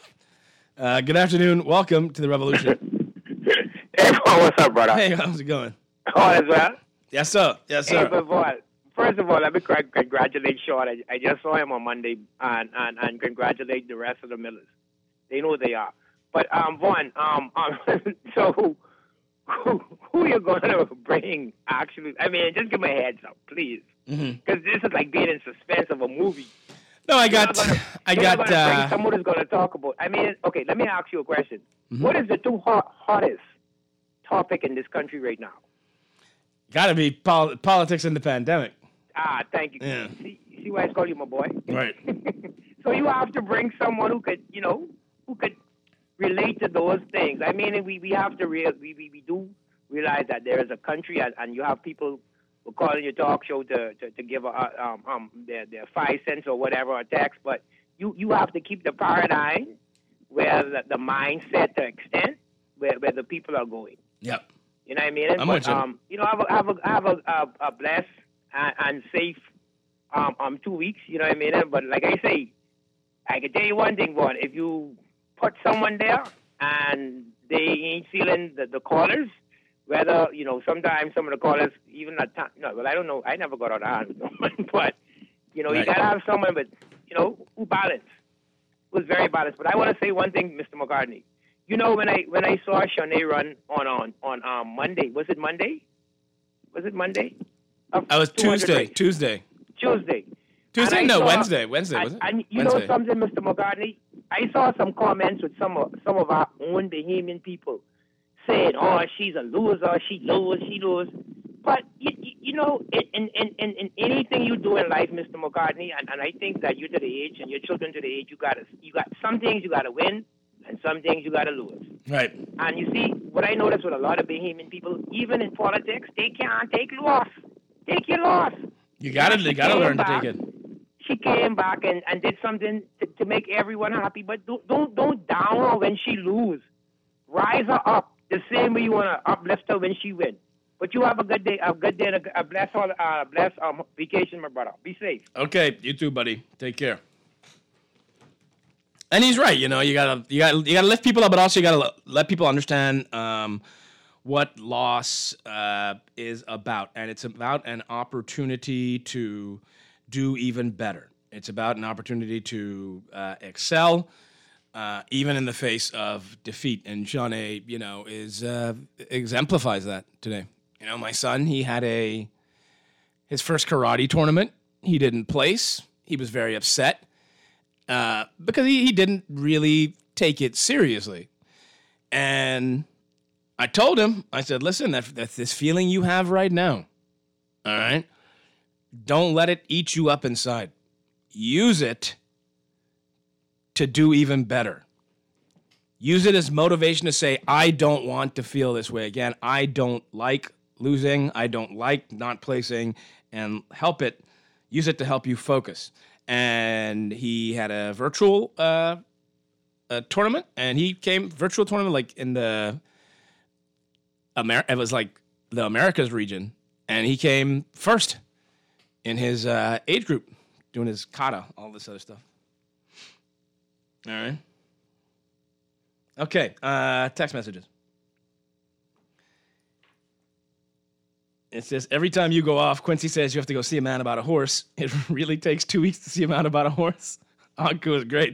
Uh, good afternoon. Welcome to the Revolution. Hey, what's up, brother? Hey, how's it going? All is well? Yes, sir. Yes, sir. Hey, first of all, first of all let me congratulate Sean. I, I just saw him on Monday, and, and, and congratulate the rest of the Millers. They know they are. But, um, Vaughn, um, um, so who, who, who you going to bring, actually? I mean, just give me a heads up, please. Because mm-hmm. this is like being in suspense of a movie. No, I got, gonna, I got, uh... someone who's going to talk about, I mean, okay, let me ask you a question. Mm-hmm. What is the two hot, hottest topic in this country right now? Got to be pol- politics and the pandemic. Ah, thank you. Yeah. See, see why I call you my boy? Right. So you have to bring someone who could, you know, who could relate to those things. I mean, we, we have to real we, we, we do realize that there is a country, and, and you have people who call in your talk show to, to, to give a, um, um their, their five cents or whatever or text, but you, you have to keep the paradigm where the, the mindset to extent where, where the people are going. Yep. You know what I mean? I'm but, with you. Um, you know, have a have a have a, a, a blessed and, and safe um um two weeks. You know what I mean? But like I say, I can tell you one thing, Vaughn. If you put someone there and they ain't feeling the, the callers, whether you know, sometimes some of the callers even at time. No, well, I don't know. I never got out of hand with someone, but you know, right. You gotta have someone, but you know, who balanced, was very balanced. But I want to say one thing, Mister McCartney. You know, when I when I saw Shanae run on on on um, Monday, was it Monday? Was it Monday? Uh, I was Tuesday. Right? Tuesday. Tuesday. Tuesday? No, saw, Wednesday. Wednesday, was it? And you Wednesday. know something, Mister McCartney? I saw some comments with some of some of our own Bahamian people saying, "Oh, she's a loser. She lose. She lose." But you, you know, in, in in in anything you do in life, Mister McCartney, and, and I think that you're to the age and your children to the age, you got to you got some things you got to win. And some things you got to lose. Right. And you see, what I notice with a lot of Bahamian people, even in politics, they can't take loss. Take your loss. You got to, you got to learn back, to take it. She came back and, and did something to, to make everyone happy, but don't, don't don't down her when she lose. Rise her up the same way you want to uplift her when she win. But you have a good day, a good day, and a, a blessed, uh, blessed um, vacation, my brother. Be safe. Okay, you too, buddy. Take care. And he's right, you know, you gotta you gotta you gotta lift people up, but also you gotta let people understand um, what loss uh, is about, and it's about an opportunity to do even better. It's about an opportunity to uh, excel, uh, even in the face of defeat. And Shanae, you know, is uh, exemplifies that today. You know, my son, he had a his first karate tournament. He didn't place. He was very upset. Uh, because he, he didn't really take it seriously. And I told him, I said, listen, that, that this feeling you have right now, all right, don't let it eat you up inside. Use it to do even better. Use it as motivation to say, I don't want to feel this way again. I don't like losing. I don't like not placing, and help it. Use it to help you focus. And he had a virtual uh, a tournament, and he came virtual tournament like in the Amer- it was like the Americas region, and he came first in his uh, age group, doing his kata, all this other stuff. All right. Okay. Uh, text messages. It says, every time you go off, Quincy says you have to go see a man about a horse. It really takes two weeks to see a man about a horse. Anku is great.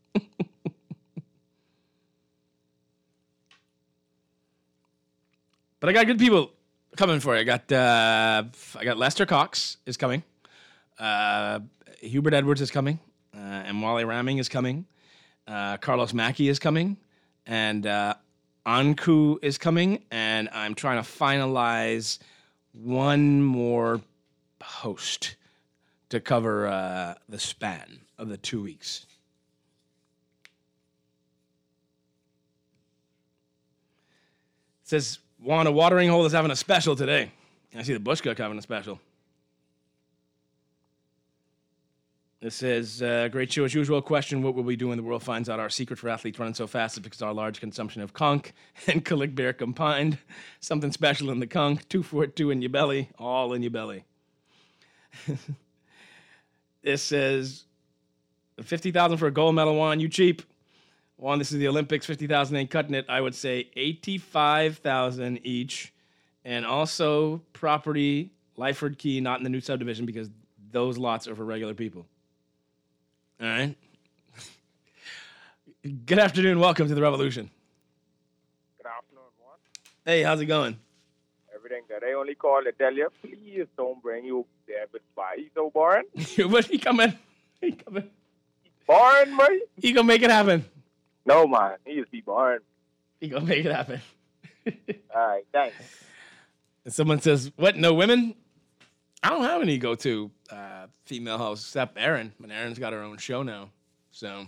But I got good people coming for you. I got uh, I got Lester Cox is coming. Uh, Hubert Edwards is coming. Uh, and Wally Ramming is coming. Uh, Carlos Mackey is coming. And uh, Anku is coming. And I'm trying to finalize one more host to cover uh, the span of the two weeks. It says, Juan, a watering hole is having a special today. I see the Bush Cook having a special. It says, uh, great show as usual. Question, what will we do when the world finds out our secret for athletes running so fast is because of our large consumption of conch and colic bear combined. Something special in the conch, two for two in your belly, all in your belly. This says, fifty thousand dollars for a gold medal, Juan, you cheap. Juan, this is the Olympics, fifty thousand dollars ain't cutting it. I would say eighty-five thousand dollars each. And also property, Lyford Key, not in the new subdivision because those lots are for regular people. All right. Good afternoon. Welcome to the Revolution. Good afternoon, Juan. Hey, how's it going? Everything good. I only called to tell you, please don't bring you there with fire. He's so boring. But he coming. He coming. Boring, man. He gonna make it happen. No, man. He just be boring. He gonna make it happen. All right, thanks. And someone says, what, no women? I don't have any go-to uh, female hosts except Erin, but Erin's got her own show now. So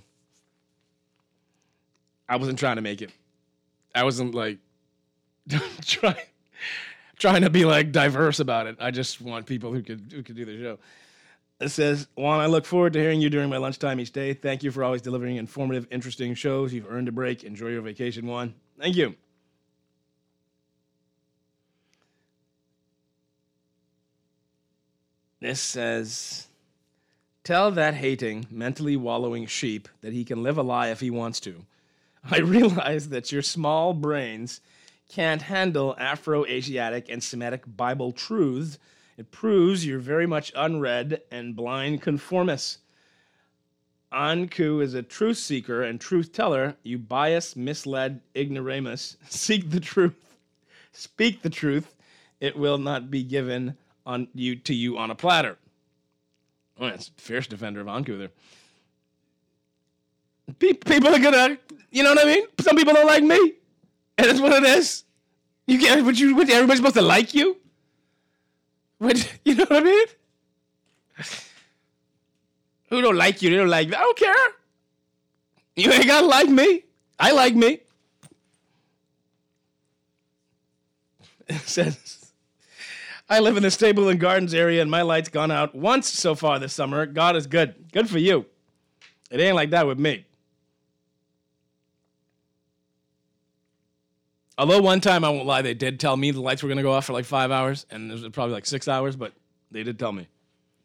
I wasn't trying to make it. I wasn't like trying trying to be like diverse about it. I just want people who could who could do the show. It says, Juan, I look forward to hearing you during my lunchtime each day. Thank you for always delivering informative, interesting shows. You've earned a break. Enjoy your vacation, Juan. Thank you. This says, tell that hating, mentally wallowing sheep that he can live a lie if he wants to. I realize that your small brains can't handle Afro-Asiatic and Semitic Bible truths. It proves you're very much unread and blind conformist. Anku is a truth seeker and truth teller. You biased, misled ignoramus. Seek the truth. Speak the truth. It will not be given on you to you on a platter. Oh, that's a fierce defender of Anku there. Pe- people are gonna, you know what I mean? Some people don't like me, and that's what it is. You can't. Would you? Would everybody's supposed to like you? Would you know what I mean? Who don't like you? They don't like me. I don't care. You ain't gotta like me. I like me. It says, I live in the stable and gardens area, and my light's gone out once so far this summer. God is good. Good for you. It ain't like that with me. Although one time, I won't lie, they did tell me the lights were going to go off for like five hours, and it was probably like six hours, but they did tell me.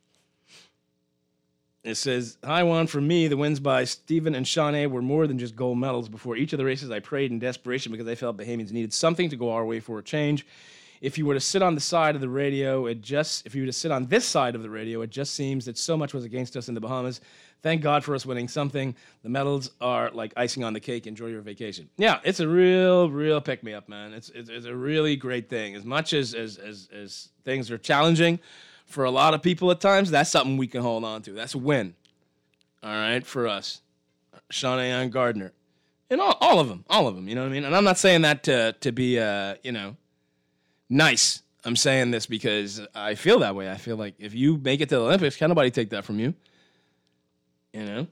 It says, hi, Juan. For me, the wins by Stephen and Shawnee were more than just gold medals. Before each of the races, I prayed in desperation because I felt Bahamians needed something to go our way for a change. If you were to sit on the side of the radio, it just, if you were to sit on this side of the radio, it just seems that so much was against us in the Bahamas. Thank God for us winning something. The medals are like icing on the cake. Enjoy your vacation. Yeah, it's a real, real pick-me-up, man. It's, it's it's a really great thing. As much as, as as as things are challenging for a lot of people at times, that's something we can hold on to. That's a win, all right, for us. Shawnee Gardner. And all, all of them, all of them, you know what I mean? And I'm not saying that to, to be, uh, you know, nice. I'm saying this because I feel that way. I feel like if you make it to the Olympics, can't nobody take that from you. You know?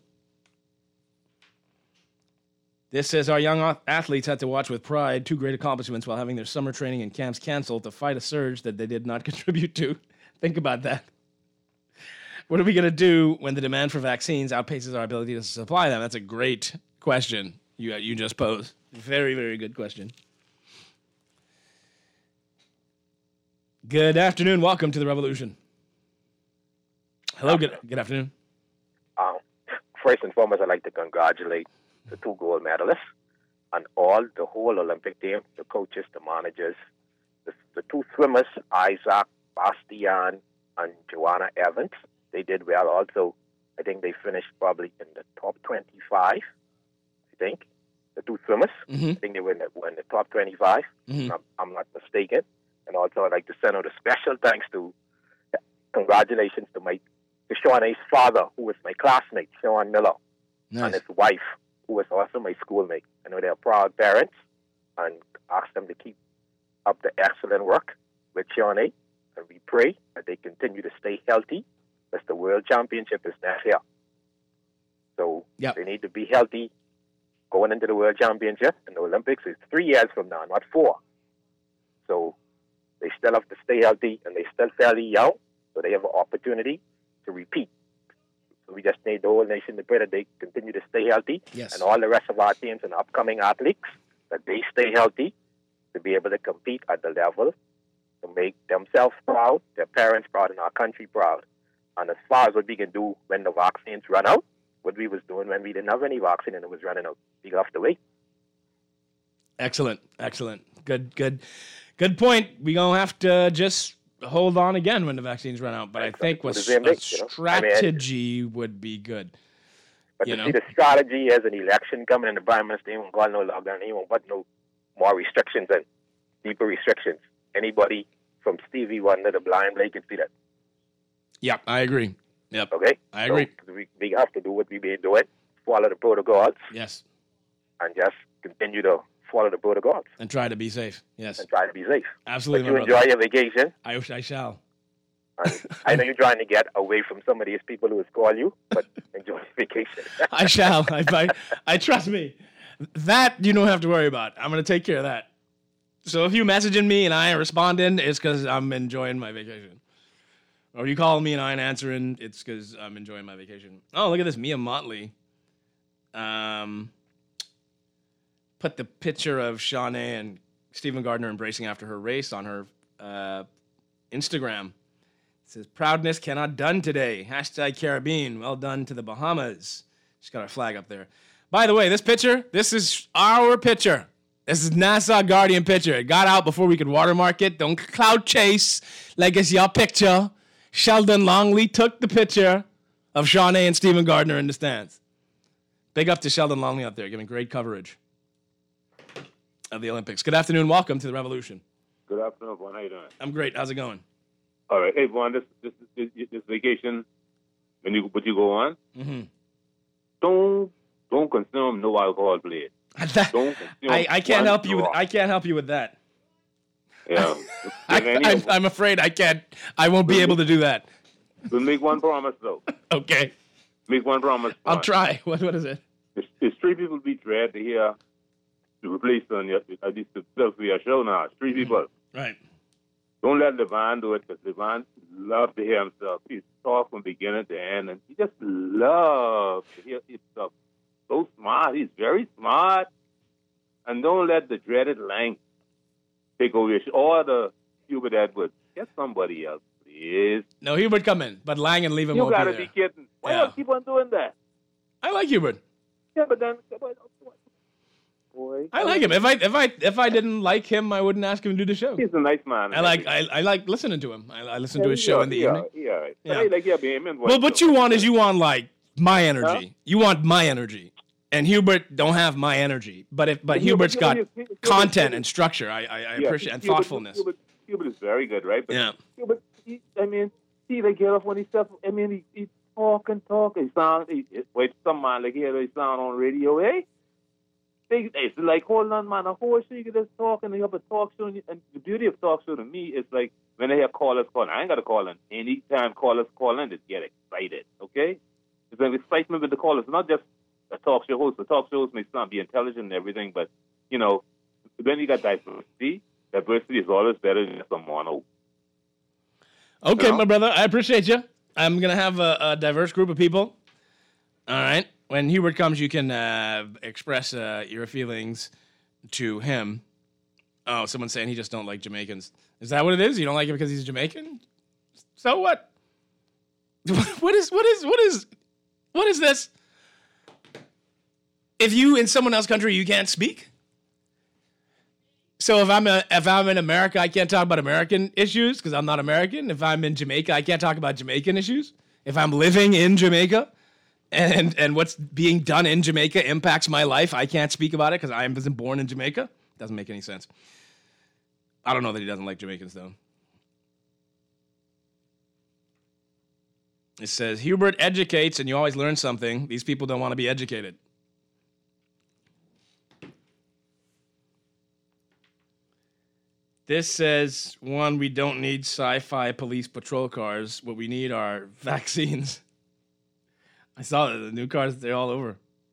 This says, our young athletes had to watch with pride two great accomplishments while having their summer training and camps canceled to fight a surge that they did not contribute to. Think about that. What are we going to do when the demand for vaccines outpaces our ability to supply them? That's a great question you, you just posed. Very, very good question. Good afternoon. Welcome to the Revolution. Hello. Good, good afternoon. Um, first and foremost, I'd like to congratulate the two gold medalists and all, the whole Olympic team, the coaches, the managers, the, the two swimmers, Isaac Bastian and Joanna Evans. They did well also. I think they finished probably in the top twenty-five, I think. The two swimmers. Mm-hmm. I think they were in the, were in the top twenty-five. Mm-hmm. I'm, I'm not mistaken. And also, I'd like to send out a special thanks to, congratulations to my to Shaunae's father, who was my classmate, Sean Miller, nice. and his wife, who was also my schoolmate. I know they're proud parents, and ask them to keep up the excellent work with Shawnee, and we pray that they continue to stay healthy That's the World Championship is next year. So yep. they need to be healthy going into the World Championship, and the Olympics is three years from now, not four. So they still have to stay healthy, and they still fairly young, so they have an opportunity to repeat. So we just need the whole nation to pray that they continue to stay healthy, yes. and all the rest of our teams and upcoming athletes, that they stay healthy to be able to compete at the level to make themselves proud, their parents proud, and our country proud. And as far as what we can do when the vaccines run out, what we was doing when we didn't have any vaccine and it was running out, we have to wait. Excellent, excellent. Good, good, good point. We're going to have to just hold on again when the vaccines run out. But I think what a thing, strategy you know? would be good. But you to know? see the strategy as an election coming and the Prime Minister, he won't call no lockdown, he won't put no more restrictions and deeper restrictions. Anybody from Stevie Wonder to Blind Blake can see that. Yep, I agree. Yep. Okay? I agree. So we, we have to do what we've been doing, follow the protocols. Yes. And just continue to follow the protocols. And try to be safe. Yes. And try to be safe. Absolutely. But you enjoy your vacation. I wish I shall. And I know you're trying to get away from some of these people who call you, but enjoy your vacation. I shall. I, I, I trust me. That you don't have to worry about. I'm going to take care of that. So if you messaging me and I ain't responding, it's because I'm enjoying my vacation. Or you call me and I ain't answering, it's because I'm enjoying my vacation. Oh, look at this. Mia Motley um, put the picture of Shawnee and Stephen Gardner embracing after her race on her uh, Instagram. It says, proudness cannot done today. Hashtag Caribbean. Well done to the Bahamas. She's got our flag up there. By the way, this picture, this is our picture. This is NASA Guardian picture. It got out before we could watermark it. Don't cloud chase like it's your picture. Sheldon Longley took the picture of Shawnee and Stephen Gardner in the stands. Big up to Sheldon Longley out there, giving great coverage of the Olympics. Good afternoon. Welcome to the Revolution. Good afternoon, Vaughn. How you doing? I'm great. How's it going? All right. Hey, Vaughn, this this this, this vacation, when you but you go on, mm-hmm. don't don't consume no alcohol, please. Don't I, I can't help you. With, I can't help you with that. Yeah. I, I'm, I'm afraid I can't. I won't be able to do that. We'll make one promise, though. Okay. Make one promise. I'll Vaughn. try. What What is it? It's, it's three people be dread to hear to replace on your at least to self for your show now. It's three people. Right. Don't let Levon do it because Levon loves to hear himself. He's talk from beginning to end, and he just loves to hear himself. So smart. He's very smart. And don't let the dreaded Lang take over your show. Or the Hubert Edwards. Get somebody else, please. No, Hubert come in, but Lang and leave him You won't gotta be, there. be kidding. Why Yeah. you keep on doing that? I like Hubert. Yeah, but then... Boy. I like him. If I if I if I didn't like him, I wouldn't ask him to do the show. He's a nice man. I like I, I like listening to him. I, I listen Yeah, to his he show are- in the he are- evening. he all right. But Yeah. I like yeah, be him and Well, what you want is you want like my energy. Huh? You want my energy, and Hubert don't have my energy. But if but But Hubert- Hubert's got Hubert- Hubert- content Hubert- and structure, I I, I Yeah, appreciate and Hubert- thoughtfulness. Hubert, Hubert is very good, right? But Yeah. Hubert, he, I mean, see, they get off when he stuff. I mean, he, he talk and talk. He sound. He, he, wait, some man like hear he sound on radio, eh? They, it's like, hold on, man. A whole show you can just talk and you have a talk show. And, you, and the beauty of talk show to me is like when I hear callers calling. I ain't got to call in. Anytime callers call in, just get excited, okay? It's an excitement with the callers, not just a talk show host. The talk show host may not be intelligent and everything, but, you know, when you got diversity, diversity is always better than just a mono. Okay, You know? my brother, I appreciate you. I'm gonna have a, a diverse group of people. All right. When Hubert comes, you can uh, express uh, your feelings to him. Oh, someone's saying he just don't like Jamaicans. Is that what it is? You don't like him because he's Jamaican? So what? What is what is what is what is this? If you in someone else's country you can't speak? So if I'm a, if I'm in America, I can't talk about American issues because I'm not American. If I'm in Jamaica, I can't talk about Jamaican issues. If I'm living in Jamaica and and what's being done in Jamaica impacts my life, I can't speak about it because I wasn't born in Jamaica. Doesn't make any sense. I don't know that he doesn't like Jamaicans though. It says Hubert educates, and you always learn something. These people don't want to be educated. This says, one, we don't need sci-fi police patrol cars. What we need are vaccines. I saw the new cars, they're all over.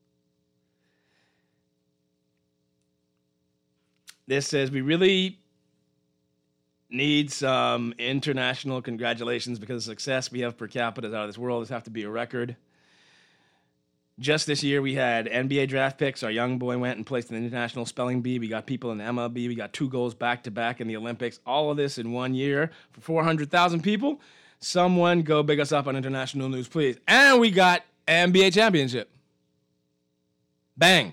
This says, we really need some international congratulations because the success we have per capita is out of this world. This have to be a record. Just this year, we had N B A draft picks. Our young boy went and placed in the International Spelling Bee. We got people in M L B. We got two goals back-to-back in the Olympics. All of this in one year for four hundred thousand people. Someone go big us up on international news, please. And we got N B A championship. Bang.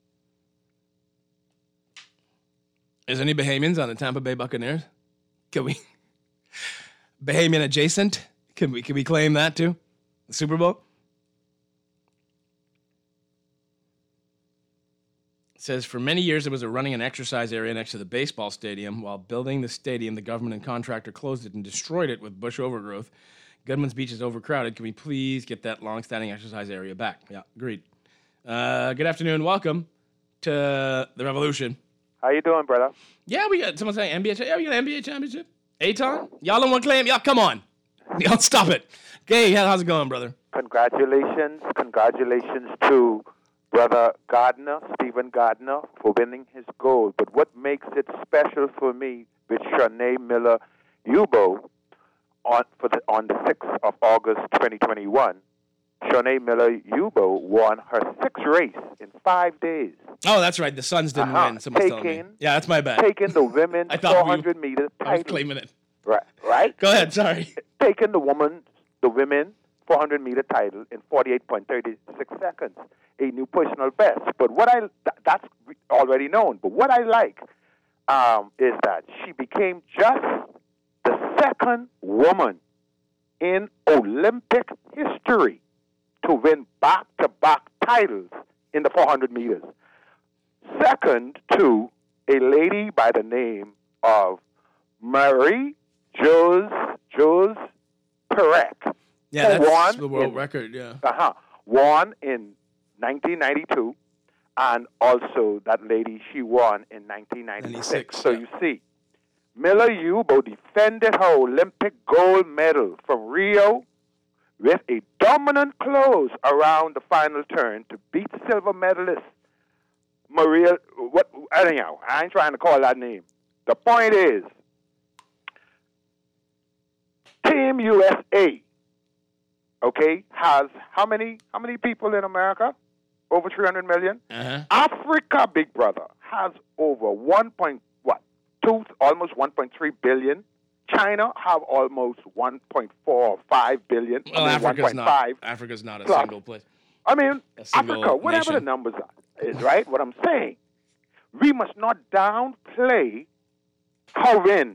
Is any Bahamians on the Tampa Bay Buccaneers? Can we? Bahamian adjacent? Can we, can we claim that too? The Super Bowl? It says, for many years, there was a running and exercise area next to the baseball stadium. While building the stadium, the government and contractor closed it and destroyed it with bush overgrowth. Goodman's Beach is overcrowded. Can we please get that long-standing exercise area back? Yeah, agreed. Uh, good afternoon. Welcome to the Revolution. How you doing, brother? Yeah, we got someone saying N B A. Yeah, we got N B A championship. Aton, y'all don't want to claim? Y'all, come on. Y'all stop it. Okay, how's it going, brother? Congratulations, congratulations to Brother Gardner, Stephen Gardner, for winning his gold. But what makes it special for me with Shanae Miller-Ubo on for the, on the sixth of August, twenty twenty-one, Shanae Miller-Ubo won her sixth race in five days. Oh, that's right. The Suns didn't Uh-huh. win. Someone's telling me. Taking- Yeah, that's my bad. Taking the women's I thought we- four hundred meter I was title. claiming it. Right, right? Go ahead, sorry. Taking the woman, the women four hundred meter title in forty-eight point three six seconds, a new personal best. But what I, th- that's already known. But what I like um, is that she became just the second woman in Olympic history to win back-to-back titles in the four hundred meters. Second to a lady by the name of Marie Jules Jules Perec. Yeah, who that's won the world in- record, yeah. Uh-huh. Won in nineteen ninety-two, and also that lady, she won in nineteen ninety-six. So you see, Miller-Ubo defended her Olympic gold medal from Rio with a dominant close around the final turn to beat silver medalist Maria. What? Anyhow, I ain't trying to call that name. The point is, Team U S A, okay, has how many how many people in America? Over three hundred million. Uh-huh. Africa, big brother, has over one point what two, almost one point three billion. China have almost one point four five billion. Well, I mean, Africa's one point five. not. Africa's not a plus. single place. I mean, A single Africa, whatever nation. the numbers are, is right. What I'm saying, we must not downplay her win.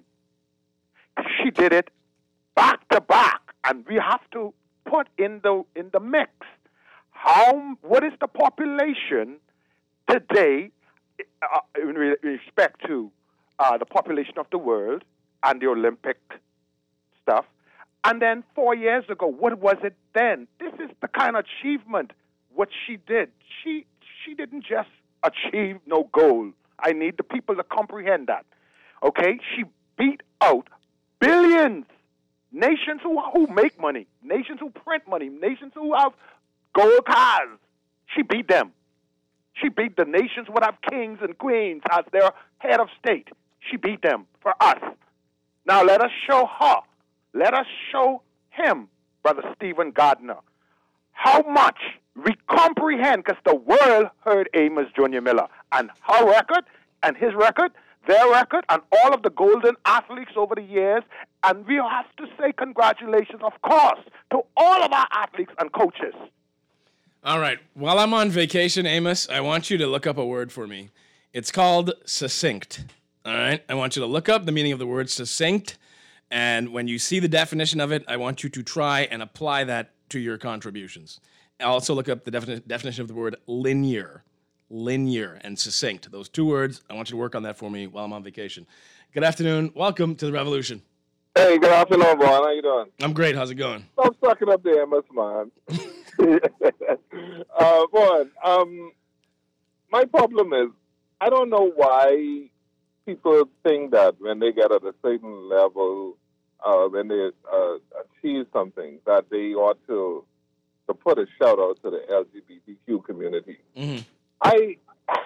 She did it back to back, and we have to put in the in the mix how what is the population today uh, in re- respect to uh, the population of the world and the Olympic stuff, and then four years ago, what was it then? This is the kind of achievement what she did. She she didn't just achieve no goal. I need the people to comprehend that. Okay, she beat out billions. Nations who who make money, nations who print money, nations who have gold cars. She beat them. She beat the nations who have kings and queens as their head of state. She beat them for us. Now let us show her. Let us show him, Brother Stephen Gardner, how much we comprehend, because the world heard Amos Junior Miller and her record and his record, their record, and all of the golden athletes over the years. And we have to say congratulations, of course, to all of our athletes and coaches. All right. While I'm on vacation, Amos, I want you to look up a word for me. It's called succinct. All right? I want you to look up the meaning of the word succinct. And when you see the definition of it, I want you to try and apply that to your contributions. Also look up the defini- definition of the word linear. Linear and succinct. Those two words, I want you to work on that for me while I'm on vacation. Good afternoon. Welcome to the Revolution. Hey, good afternoon, Vaughn. How you doing? I'm great. How's it going? Stop sucking up there, Miss Man. uh, Vaughn, um, my problem is, I don't know why people think that when they get at a certain level, uh, when they uh, achieve something, that they ought to to put a shout out to the L G B T Q community. Mm-hmm. I,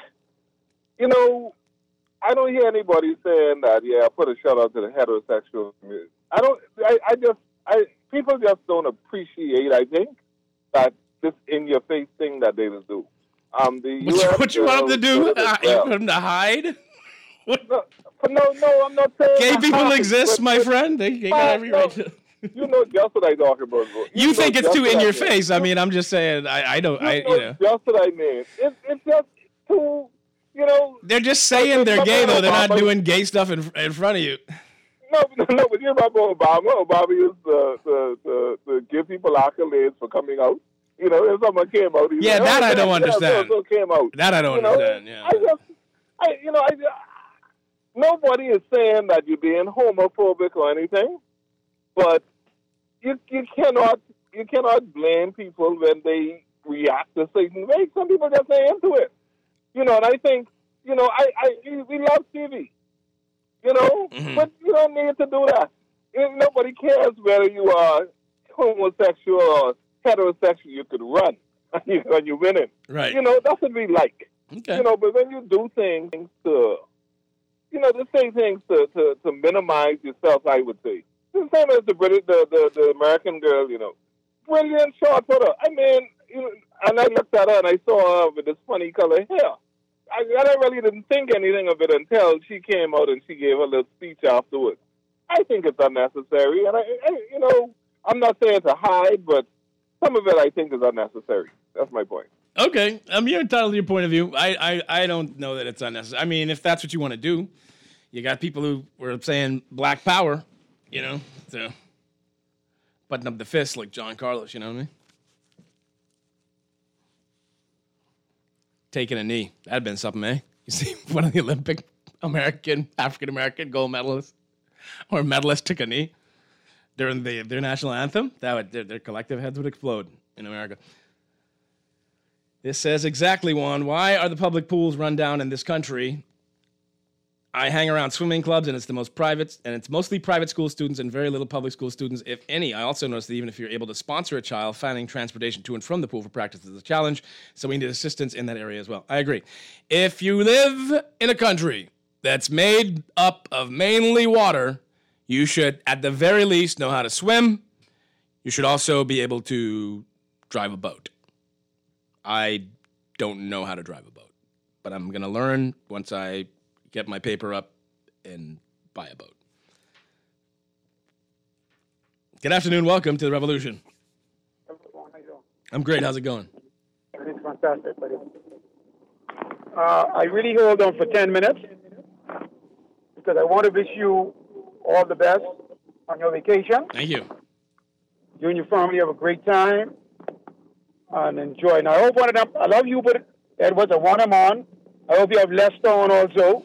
you know, I don't hear anybody saying that. Yeah, put a shout out to the heterosexual community. I don't. I, I just. I people just don't appreciate. I think that this in your face thing that they will do. Um, the What you, what you want them to do? Uh, you well. want them to hide? No, no, no, I'm not saying Gay that people hide, exist, but- my but- friend. They, they got Uh, every no, right to. You know just what I talk about. Bro. You think know it's just too what in I your mean. face? I mean, I'm just saying. I, I don't. You I, know you know. just what I mean. It, it's just too. You know. They're just saying they're gay though. They're not doing gay stuff in in front of you. No, no, no. But you remember Obama? Obama used to, to, to, to give people accolades for coming out. You know, if someone came out, he Yeah, said, that oh, I don't yeah, understand. So, so came out. That I don't You know, understand. Yeah. I just, I, you know, I, nobody is saying that you're being homophobic or anything, but you you cannot you cannot blame people when they react a certain way. Some people just ain't into it, you know. And I think, you know, I, I we love T V, you know, Mm-hmm. but you don't need to do that. If nobody cares whether you are homosexual or heterosexual. You could run when you're winning, Right. You know, that's what we like. Okay. You know, but when you do things to, you know, just say things to, to, to minimize yourself, I would say. The same as the British, the, the, the American girl, you know. Brilliant shot put her. I mean, you know, and I looked at her and I saw her with this funny color hair. I, I really didn't think anything of it until she came out and she gave a little speech afterwards. I think it's unnecessary, and I, I you know, I'm not saying to hide, but some of it I think is unnecessary. That's my point. Okay, um, you're entitled to your point of view. I, I, I don't know that it's unnecessary. I mean, if that's what you want to do, you got people who were saying black power, you know, to button up the fist like John Carlos, you know what I mean? Taking a knee. That'd have been something, eh? You see, one of the Olympic American, African-American gold medalists or medalists took a knee during the, their national anthem. That would, their, their collective heads would explode in America. This says exactly, Juan, why are the public pools run down in this country? I hang around swimming clubs, and it's the most private, and it's mostly private school students and very little public school students, if any. I also noticed that even if you're able to sponsor a child, finding transportation to and from the pool for practice is a challenge, so we need assistance in that area as well. I agree. If you live in a country that's made up of mainly water, you should, at the very least, know how to swim. You should also be able to drive a boat. I don't know how to drive a boat, but I'm going to learn once I get my paper up and buy a boat. Good afternoon. Welcome to the Revolution. I'm great. How's it going? It's fantastic, buddy. Uh, I really hold on for ten minutes because I want to wish you all the best on your vacation. Thank you. You and your family have a great time and enjoy. And I hope one of them, I love you, but Edwards, I want them on. I hope you have Lester on also.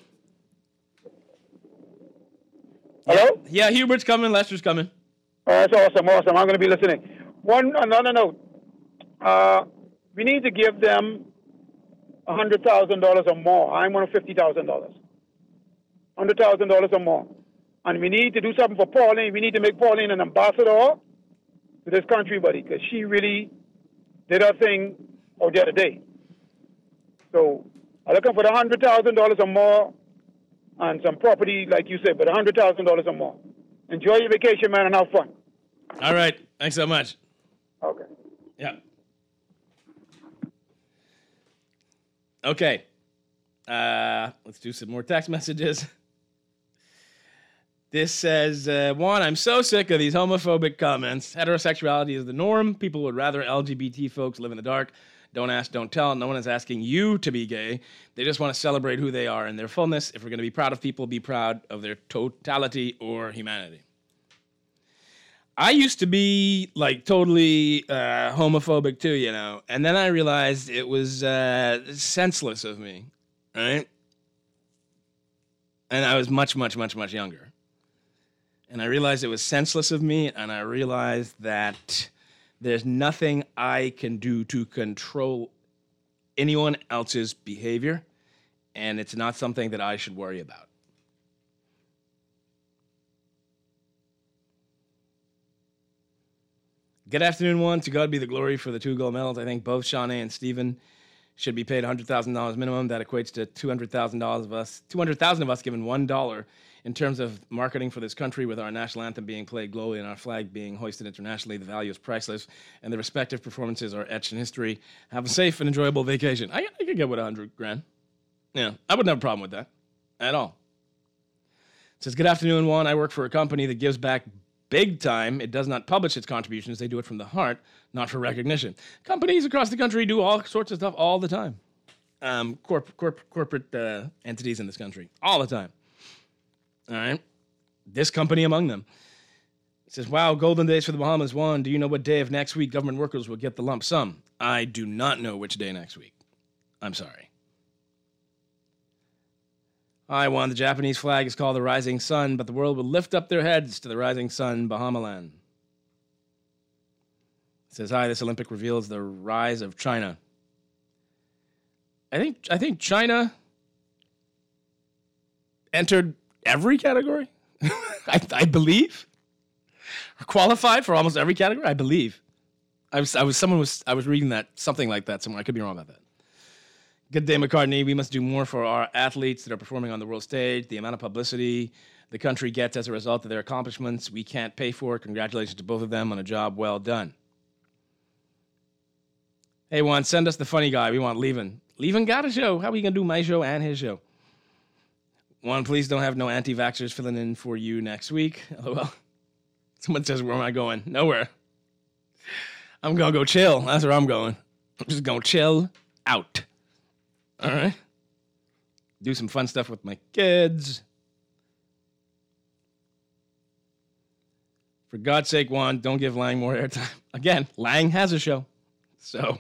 Hello? Yeah, Hubert's coming. Lester's coming. Oh, that's awesome, awesome. I'm going to be listening. One, another note. Uh, we need to give them one hundred thousand dollars or more. I'm on fifty thousand dollars. one hundred thousand dollars or more. And we need to do something for Pauline. We need to make Pauline an ambassador to this country, buddy, because she really did her thing out the other day. So I'm looking for the one hundred thousand dollars or more and some property, like you said, but one hundred thousand dollars or more. Enjoy your vacation, man, and have fun. All right. Thanks so much. Okay. Yeah. Okay. Uh, let's do some more text messages. This says, uh, Juan, I'm so sick of these homophobic comments. Heterosexuality is the norm. People would rather L G B T folks live in the dark. Don't ask, don't tell. No one is asking you to be gay. They just want to celebrate who they are in their fullness. If we're going to be proud of people, be proud of their totality or humanity. I used to be like totally uh, homophobic too, you know, and then I realized it was uh, senseless of me, right? And I was much, much, much, much younger. And I realized it was senseless of me, and I realized that there's nothing I can do to control anyone else's behavior, and it's not something that I should worry about. Good afternoon, one. To God be the glory for the two gold medals. I think both Shawnee and Stephen should be paid one hundred thousand dollars minimum. That equates to two hundred thousand dollars of us, two hundred thousand of us given one dollar in terms of marketing for this country, with our national anthem being played globally and our flag being hoisted internationally. The value is priceless, and the respective performances are etched in history. Have a safe and enjoyable vacation. I, I could get with one hundred grand. Yeah, I wouldn't have a problem with that at all. It says, good afternoon, Juan. I work for a company that gives back big time. It does not publish its contributions. They do it from the heart, not for recognition. Companies across the country do all sorts of stuff all the time. Um, corp, corp, corporate uh, entities in this country, all the time. All right? This company among them. It says, wow, golden days for the Bahamas. Juan, do you know what day of next week government workers will get the lump sum? I do not know which day next week. I'm sorry. Hi, Juan. The Japanese flag is called the Rising Sun, but the world will lift up their heads to the Rising Sun, Bahamaland. It says, hi, this Olympic reveals the rise of China. I think I think China entered every category, I, I believe, or qualified for almost every category, I believe. I was, I was, someone was, I was reading that, something like that somewhere. I could be wrong about that. Good day, McCartney. We must do more for our athletes that are performing on the world stage. The amount of publicity the country gets as a result of their accomplishments, we can't pay for. Congratulations to both of them on a job well done. Hey, Juan, send us the funny guy. We want Levin. Levin got a show. How are we going to do my show and his show? Juan, please don't have no anti-vaxxers filling in for you next week. LOL. Someone says, where am I going? Nowhere. I'm going to go chill. That's where I'm going. I'm just going to chill out. All right. Do some fun stuff with my kids. For God's sake, Juan, don't give Lang more airtime. Again, Lang has a show. So.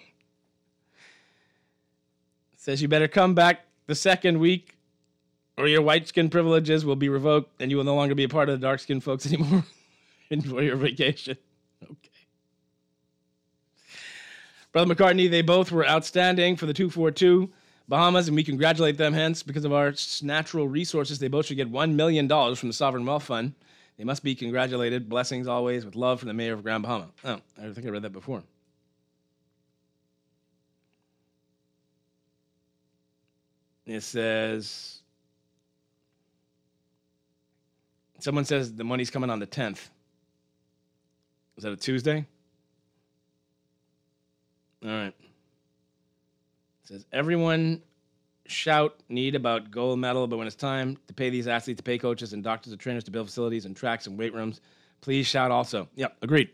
Says you better come back the second week or your white skin privileges will be revoked and you will no longer be a part of the dark skinned folks anymore. Enjoy your vacation. Okay. Brother McCartney, they both were outstanding for the two forty-two. Bahamas, and we congratulate them. Hence, because of our natural resources, they both should get one million dollars from the Sovereign Wealth Fund. They must be congratulated. Blessings always, with love from the mayor of Grand Bahama. Oh, I think I read that before. It says, someone says the money's coming on the tenth. Is that a Tuesday? All right. It says, everyone shout need about gold medal, but when it's time to pay these athletes, to pay coaches and doctors and trainers to build facilities and tracks and weight rooms, please shout also. Yep, agreed.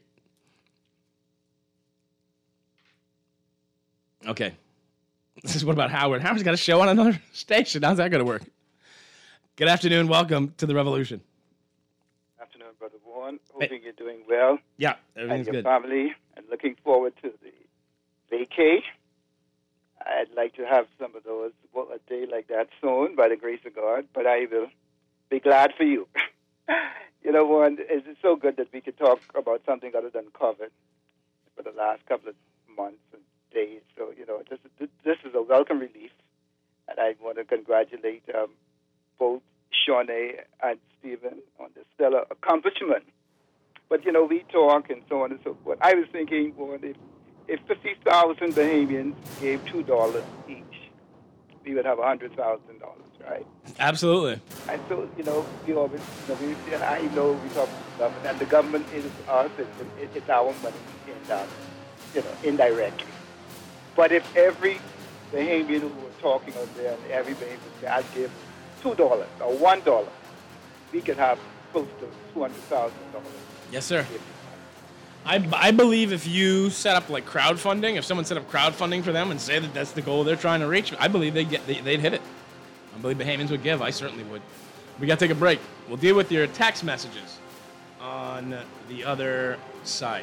Okay. This is what about Howard? Howard's got a show on another station. How's that going to work? Good afternoon. Welcome to the Revolution. Afternoon, Brother Warren. Hoping hey. You're doing well. Yeah, everything's and your good. family, and looking forward to the vacay. I'd like to have some of those a day like that soon, by the grace of God, but I will be glad for you. You know, Warren, it's so good that we could talk about something other than COVID for the last couple of months and days. So, you know, this, this is a welcome relief, and I want to congratulate um, both Shawnee and Stephen on the stellar accomplishment. But, you know, we talk and so on and so forth. I was thinking, Warren, if If fifty thousand Bahamians gave two dollars each, we would have one hundred thousand dollars, right? Absolutely. And so, you know, we always, you know, we, and I know we talk about the government, and the government is us, it's, it's our money, and, um, you know, indirectly. But if every Bahamian who were talking out there, and every Bahamian would say, I'd give two dollars or one dollar, we could have close to two hundred thousand dollars. Yes, sir. I, I believe if you set up like crowdfunding, if someone set up crowdfunding for them and say that that's the goal they're trying to reach, I believe they'd, get, they, they'd hit it. I believe Bahamians would give. I certainly would. We got to take a break. We'll deal with your text messages on the other side.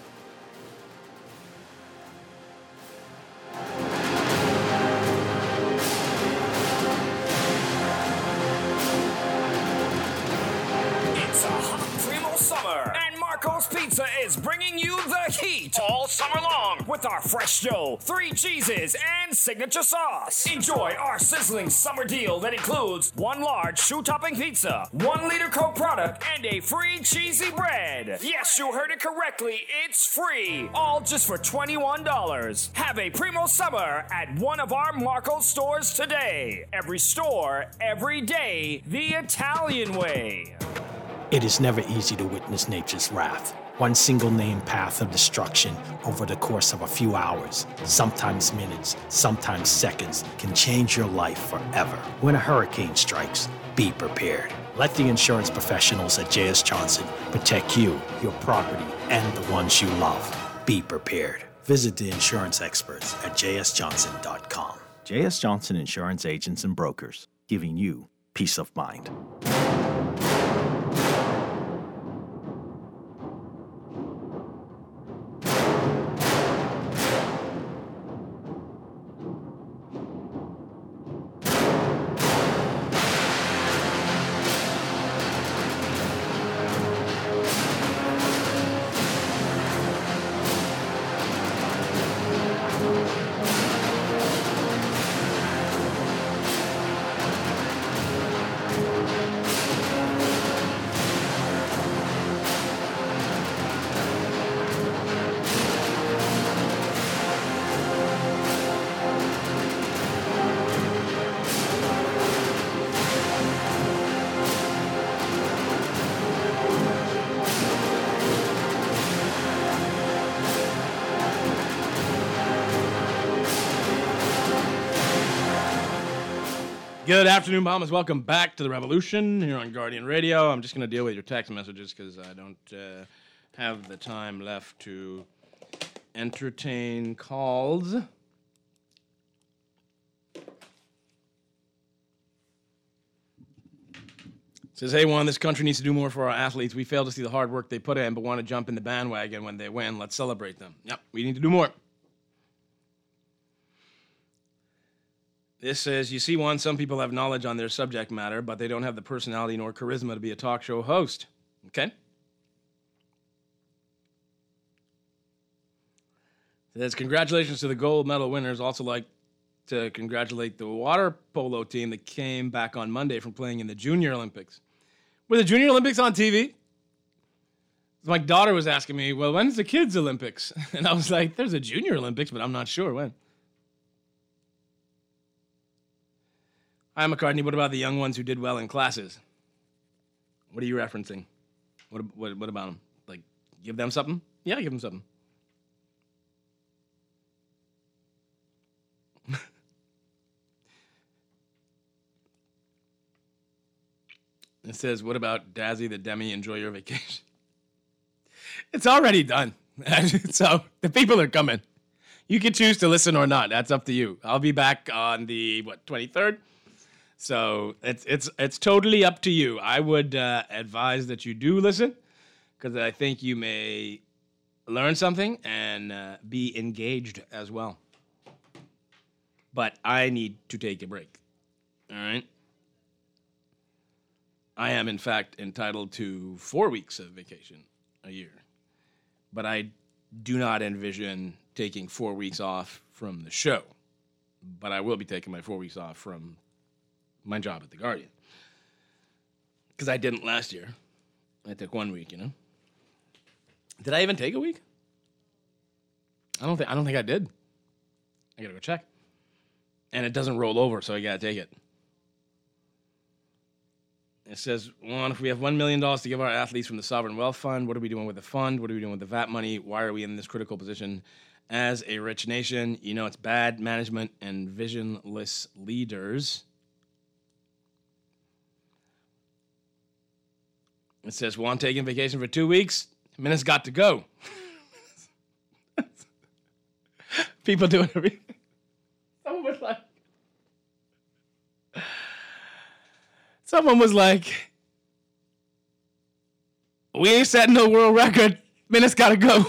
It's a hot primo summer, and Marco's Pizza is bringing you the heat all summer long with with our fresh dough, three cheeses, and signature sauce. Enjoy our sizzling summer deal that includes one large shoe-topping pizza, one liter Coke product, and a free cheesy bread. Yes, you heard it correctly. It's free. All just for twenty-one dollars. Have a primo summer at one of our Marco stores today. Every store, every day, the Italian way. It is never easy to witness nature's wrath. One single named path of destruction over the course of a few hours, sometimes minutes, sometimes seconds, can change your life forever. When a hurricane strikes, be prepared. Let the insurance professionals at J S Johnson protect you, your property, and the ones you love. Be prepared. Visit the insurance experts at j s johnson dot com. J S Johnson Insurance Agents and Brokers, giving you peace of mind. Good afternoon, Bahamas. Welcome back to the Revolution here on Guardian Radio. I'm just going to deal with your text messages because I don't uh, have the time left to entertain calls. It says, hey, Juan, this country needs to do more for our athletes. We fail to see the hard work they put in but want to jump in the bandwagon when they win. Let's celebrate them. Yep, we need to do more. This says, you see, one, some people have knowledge on their subject matter, but they don't have the personality nor charisma to be a talk show host. Okay? It says, congratulations to the gold medal winners. Also like to congratulate the water polo team that came back on Monday from playing in the Junior Olympics. Were the Junior Olympics on T V? My daughter was asking me, well, when's the kids' Olympics? And I was like, there's a Junior Olympics, but I'm not sure when. Hi, McCartney. What about the young ones who did well in classes? What are you referencing? What, what, what about them? Like, give them something? Yeah, give them something. It says, what about Dazzy the Demi? Enjoy your vacation. It's already done. So the people are coming. You can choose to listen or not. That's up to you. I'll be back on the, what, twenty-third? So it's it's it's totally up to you. I would uh, advise that you do listen because I think you may learn something and uh, be engaged as well. But I need to take a break. All right. I am, in fact, entitled to four weeks of vacation a year. But I do not envision taking four weeks off from the show. But I will be taking my four weeks off from my job at The Guardian. Because I didn't last year. I took one week, you know. Did I even take a week? I don't think I don't think I did. I gotta go check. And it doesn't roll over, so I gotta take it. It says, one, if we have one million dollars to give our athletes from the Sovereign Wealth Fund, what are we doing with the fund? What are we doing with the V A T money? Why are we in this critical position as a rich nation? You know, it's bad management and visionless leaders. It says, well, I'm taking vacation for two weeks. Minutes got to go. People doing everything. Someone was like, someone was like, we ain't setting no world record. Minutes got to go.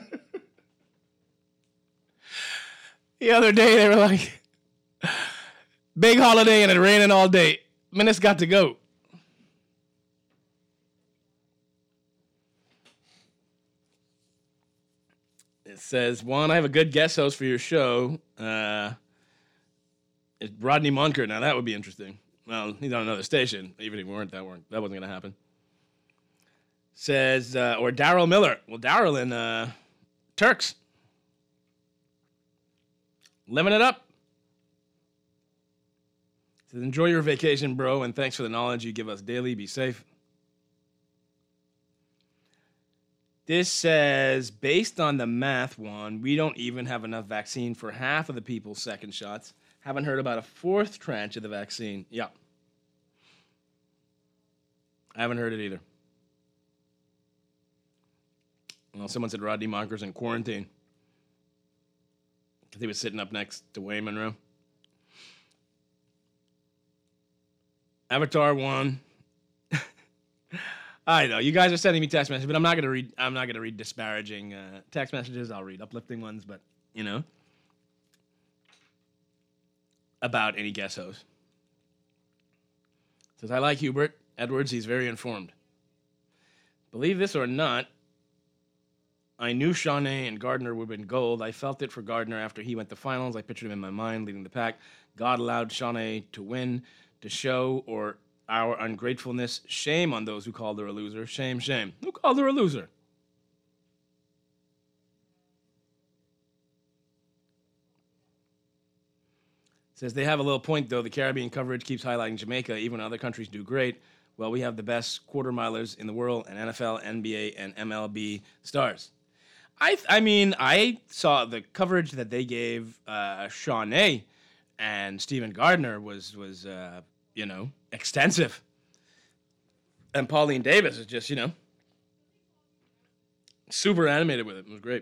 The other day, they were like, big holiday and it raining all day. Minutes got to go. It It says, Juan, I have a good guest host for your show. Uh, it's Rodney Munker. Now, that would be interesting. Well, he's on another station. Even if we weren't, that, weren't, that wasn't going to happen. Says, uh, or Daryl Miller. Well, Daryl in uh, Turks. Living it up. Says, enjoy your vacation, bro, and thanks for the knowledge you give us daily. Be safe. This says, based on the math, Juan, we don't even have enough vaccine for half of the people's second shots. Haven't heard about a fourth tranche of the vaccine. Yeah. I haven't heard it either. Well, someone said Rodney Monker's in quarantine. Because he was sitting up next to Wayne Monroe. Avatar one. I know you guys are sending me text messages, but I'm not gonna read. I'm not gonna read disparaging uh, text messages. I'll read uplifting ones, but you know, about any guest host. Says I like Hubert Edwards. He's very informed. Believe this or not, I knew Shawnee and Gardner would win gold. I felt it for Gardner after he went to finals. I pictured him in my mind leading the pack. God allowed Shawnee to win to show or. Our ungratefulness. Shame on those who called her a loser. Shame, shame. Who called her a loser? Says they have a little point, though. The Caribbean coverage keeps highlighting Jamaica, even when other countries do great. Well, we have the best quarter milers in the world, and N F L, N B A, and M L B stars. I I mean, I saw the coverage that they gave uh, Shawnee and Stephen Gardner was, was uh, you know, extensive. And Pauline Davis is just, you know, super animated with it. It was great.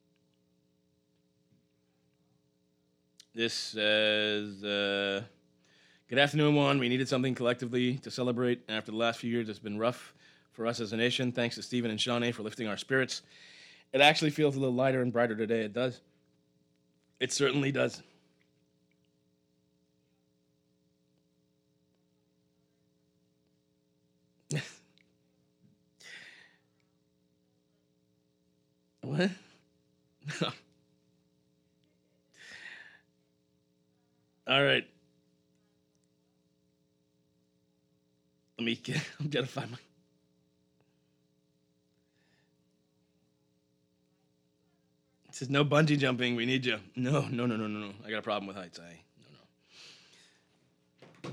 This says, uh, good afternoon, Juan. We needed something collectively to celebrate. After the last few years, it's been rough for us as a nation. Thanks to Stephen and Shawnee for lifting our spirits. It actually feels a little lighter and brighter today. It does. It certainly does. What? All right. Let me get, I'm gonna find my. It says no bungee jumping. We need you. No, no, no, no, no, no. I got a problem with heights. I no, no.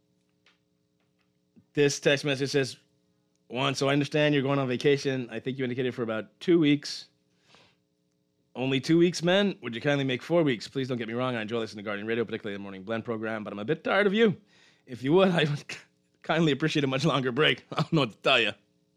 This text message says, Juan, so I understand you're going on vacation. I think you indicated for about two weeks. Only two weeks, men? Would you kindly make four weeks? Please don't get me wrong. I enjoy listening to Guardian Radio, particularly the Morning Blend program, but I'm a bit tired of you. If you would, I would kindly appreciate a much longer break. I don't know what to tell you.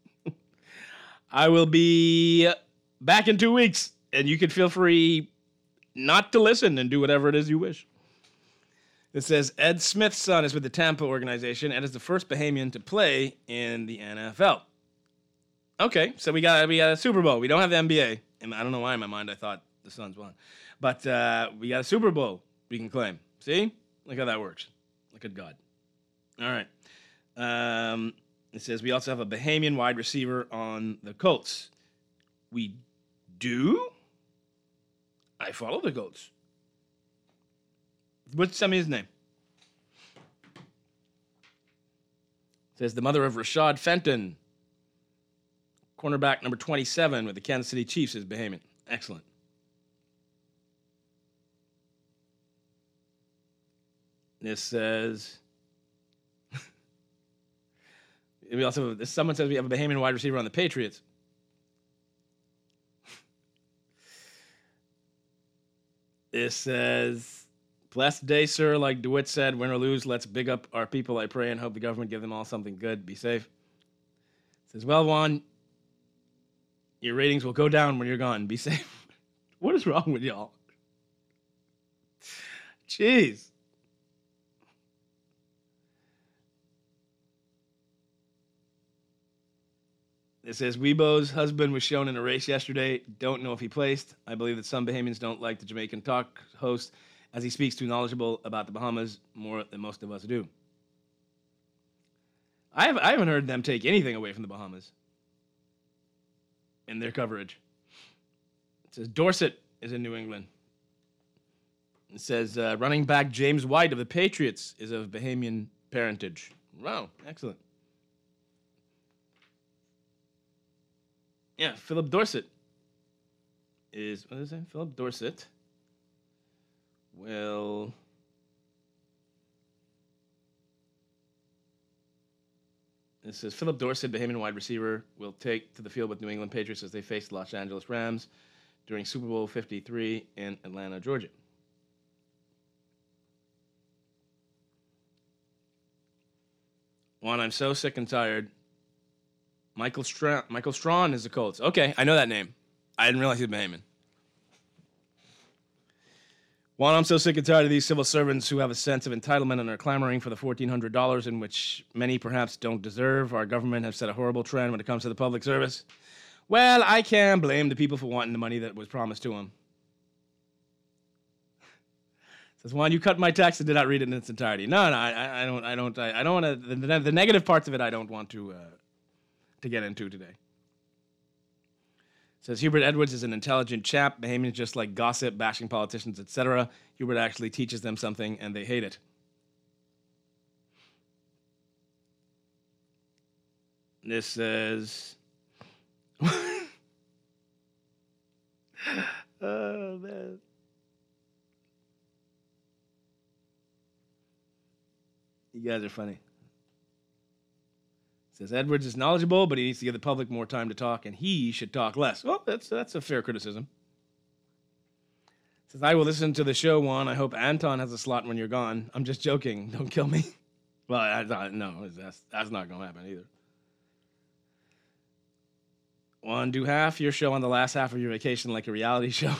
I will be back in two weeks, and you can feel free not to listen and do whatever it is you wish. It says, Ed Smith's son is with the Tampa organization and is the first Bahamian to play in the N F L. Okay, so we got we got a Super Bowl. We don't have the N B A. And I don't know why in my mind I thought the Suns won. But uh, we got a Super Bowl we can claim. See? Look how that works. Look at God. All right. Um, it says we also have a Bahamian wide receiver on the Colts. We do? I follow the Colts. What's send me his name? It says the mother of Rashad Fenton. Cornerback number twenty-seven with the Kansas City Chiefs is Bahamian. Excellent. This says... we also have, someone says we have a Bahamian wide receiver on the Patriots. This says... Blessed day, sir. Like DeWitt said, win or lose, let's big up our people. I pray and hope the government give them all something good. Be safe. It says, well, Juan... Your ratings will go down when you're gone. Be safe. What is wrong with y'all? Jeez. It says, Weibo's husband was shown in a race yesterday. Don't know if he placed. I believe that some Bahamians don't like the Jamaican talk host as he speaks too knowledgeable about the Bahamas more than most of us do. I, have, I haven't heard them take anything away from the Bahamas in their coverage. It says Dorset is in New England. It says uh, running back James White of the Patriots is of Bahamian parentage. Wow, excellent. Yeah, Philip Dorset is, what is it? Philip Dorset will It says Philip Dorset, Bahamian wide receiver, will take to the field with New England Patriots as they face the Los Angeles Rams during Super Bowl fifty-three in Atlanta, Georgia. Juan, I'm so sick and tired. Michael Stra- Michael Strawn is the Colts. Okay, I know that name. I didn't realize he was Bahamian. Juan, I'm so sick and tired of these civil servants who have a sense of entitlement and are clamoring for the fourteen hundred dollars in which many perhaps don't deserve. Our government has set a horrible trend when it comes to the public service. Well, I can't blame the people for wanting the money that was promised to them. Says Juan, you cut my text and did not read it in its entirety. No, no, I, I don't, I don't, I, I don't want to. The, the negative parts of it, I don't want to uh, to get into today. Says Hubert Edwards is an intelligent chap. Bahamians just like gossip, bashing politicians, et cetera. Hubert actually teaches them something, and they hate it. This says, oh man. You guys are funny. Says Edwards is knowledgeable, but he needs to give the public more time to talk, and he should talk less. Well, that's that's a fair criticism. Says I will listen to the show, Juan. I hope Anton has a slot when you're gone. I'm just joking. Don't kill me. Well, I, I, no, that's that's not going to happen either. Juan, do half your show on the last half of your vacation like a reality show.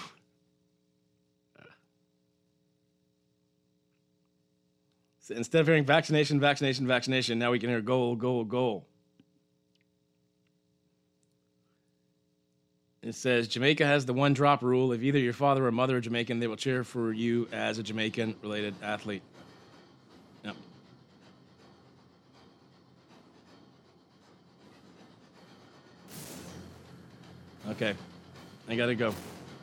So instead of hearing vaccination, vaccination, vaccination, now we can hear goal, goal, goal. It says, Jamaica has the one-drop rule. If either your father or mother are Jamaican, they will cheer for you as a Jamaican-related athlete. Yep. Okay. I gotta go.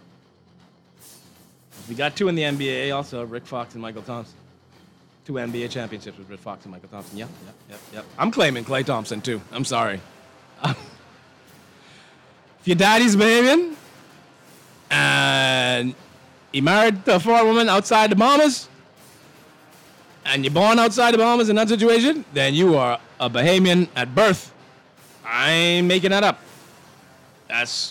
We got two in the N B A also, Rick Fox and Michael Thompson. Two N B A championships with Rick Fox and Michael Thompson. Yep, yep, yep, yep. I'm claiming Klay Thompson, too. I'm sorry. If your daddy's Bahamian and you married to a foreign woman outside the Bahamas and you're born outside the Bahamas in that situation, then you are a Bahamian at birth. I ain't making that up. That's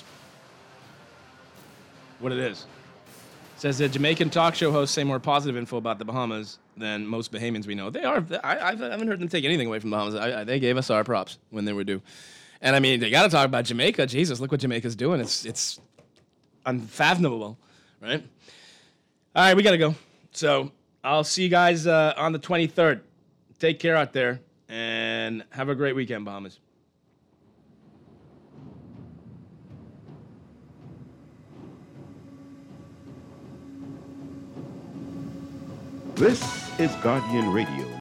what it is. It says that Jamaican talk show hosts say more positive info about the Bahamas than most Bahamians we know. They are. I, I haven't heard them take anything away from the Bahamas. I, I, they gave us our props when they were due. And I mean, they got to talk about Jamaica. Jesus, look what Jamaica's doing. It's it's unfathomable, right? All right, we got to go. So I'll see you guys uh, on the twenty-third. Take care out there and have a great weekend, Bahamas. This is Guardian Radio.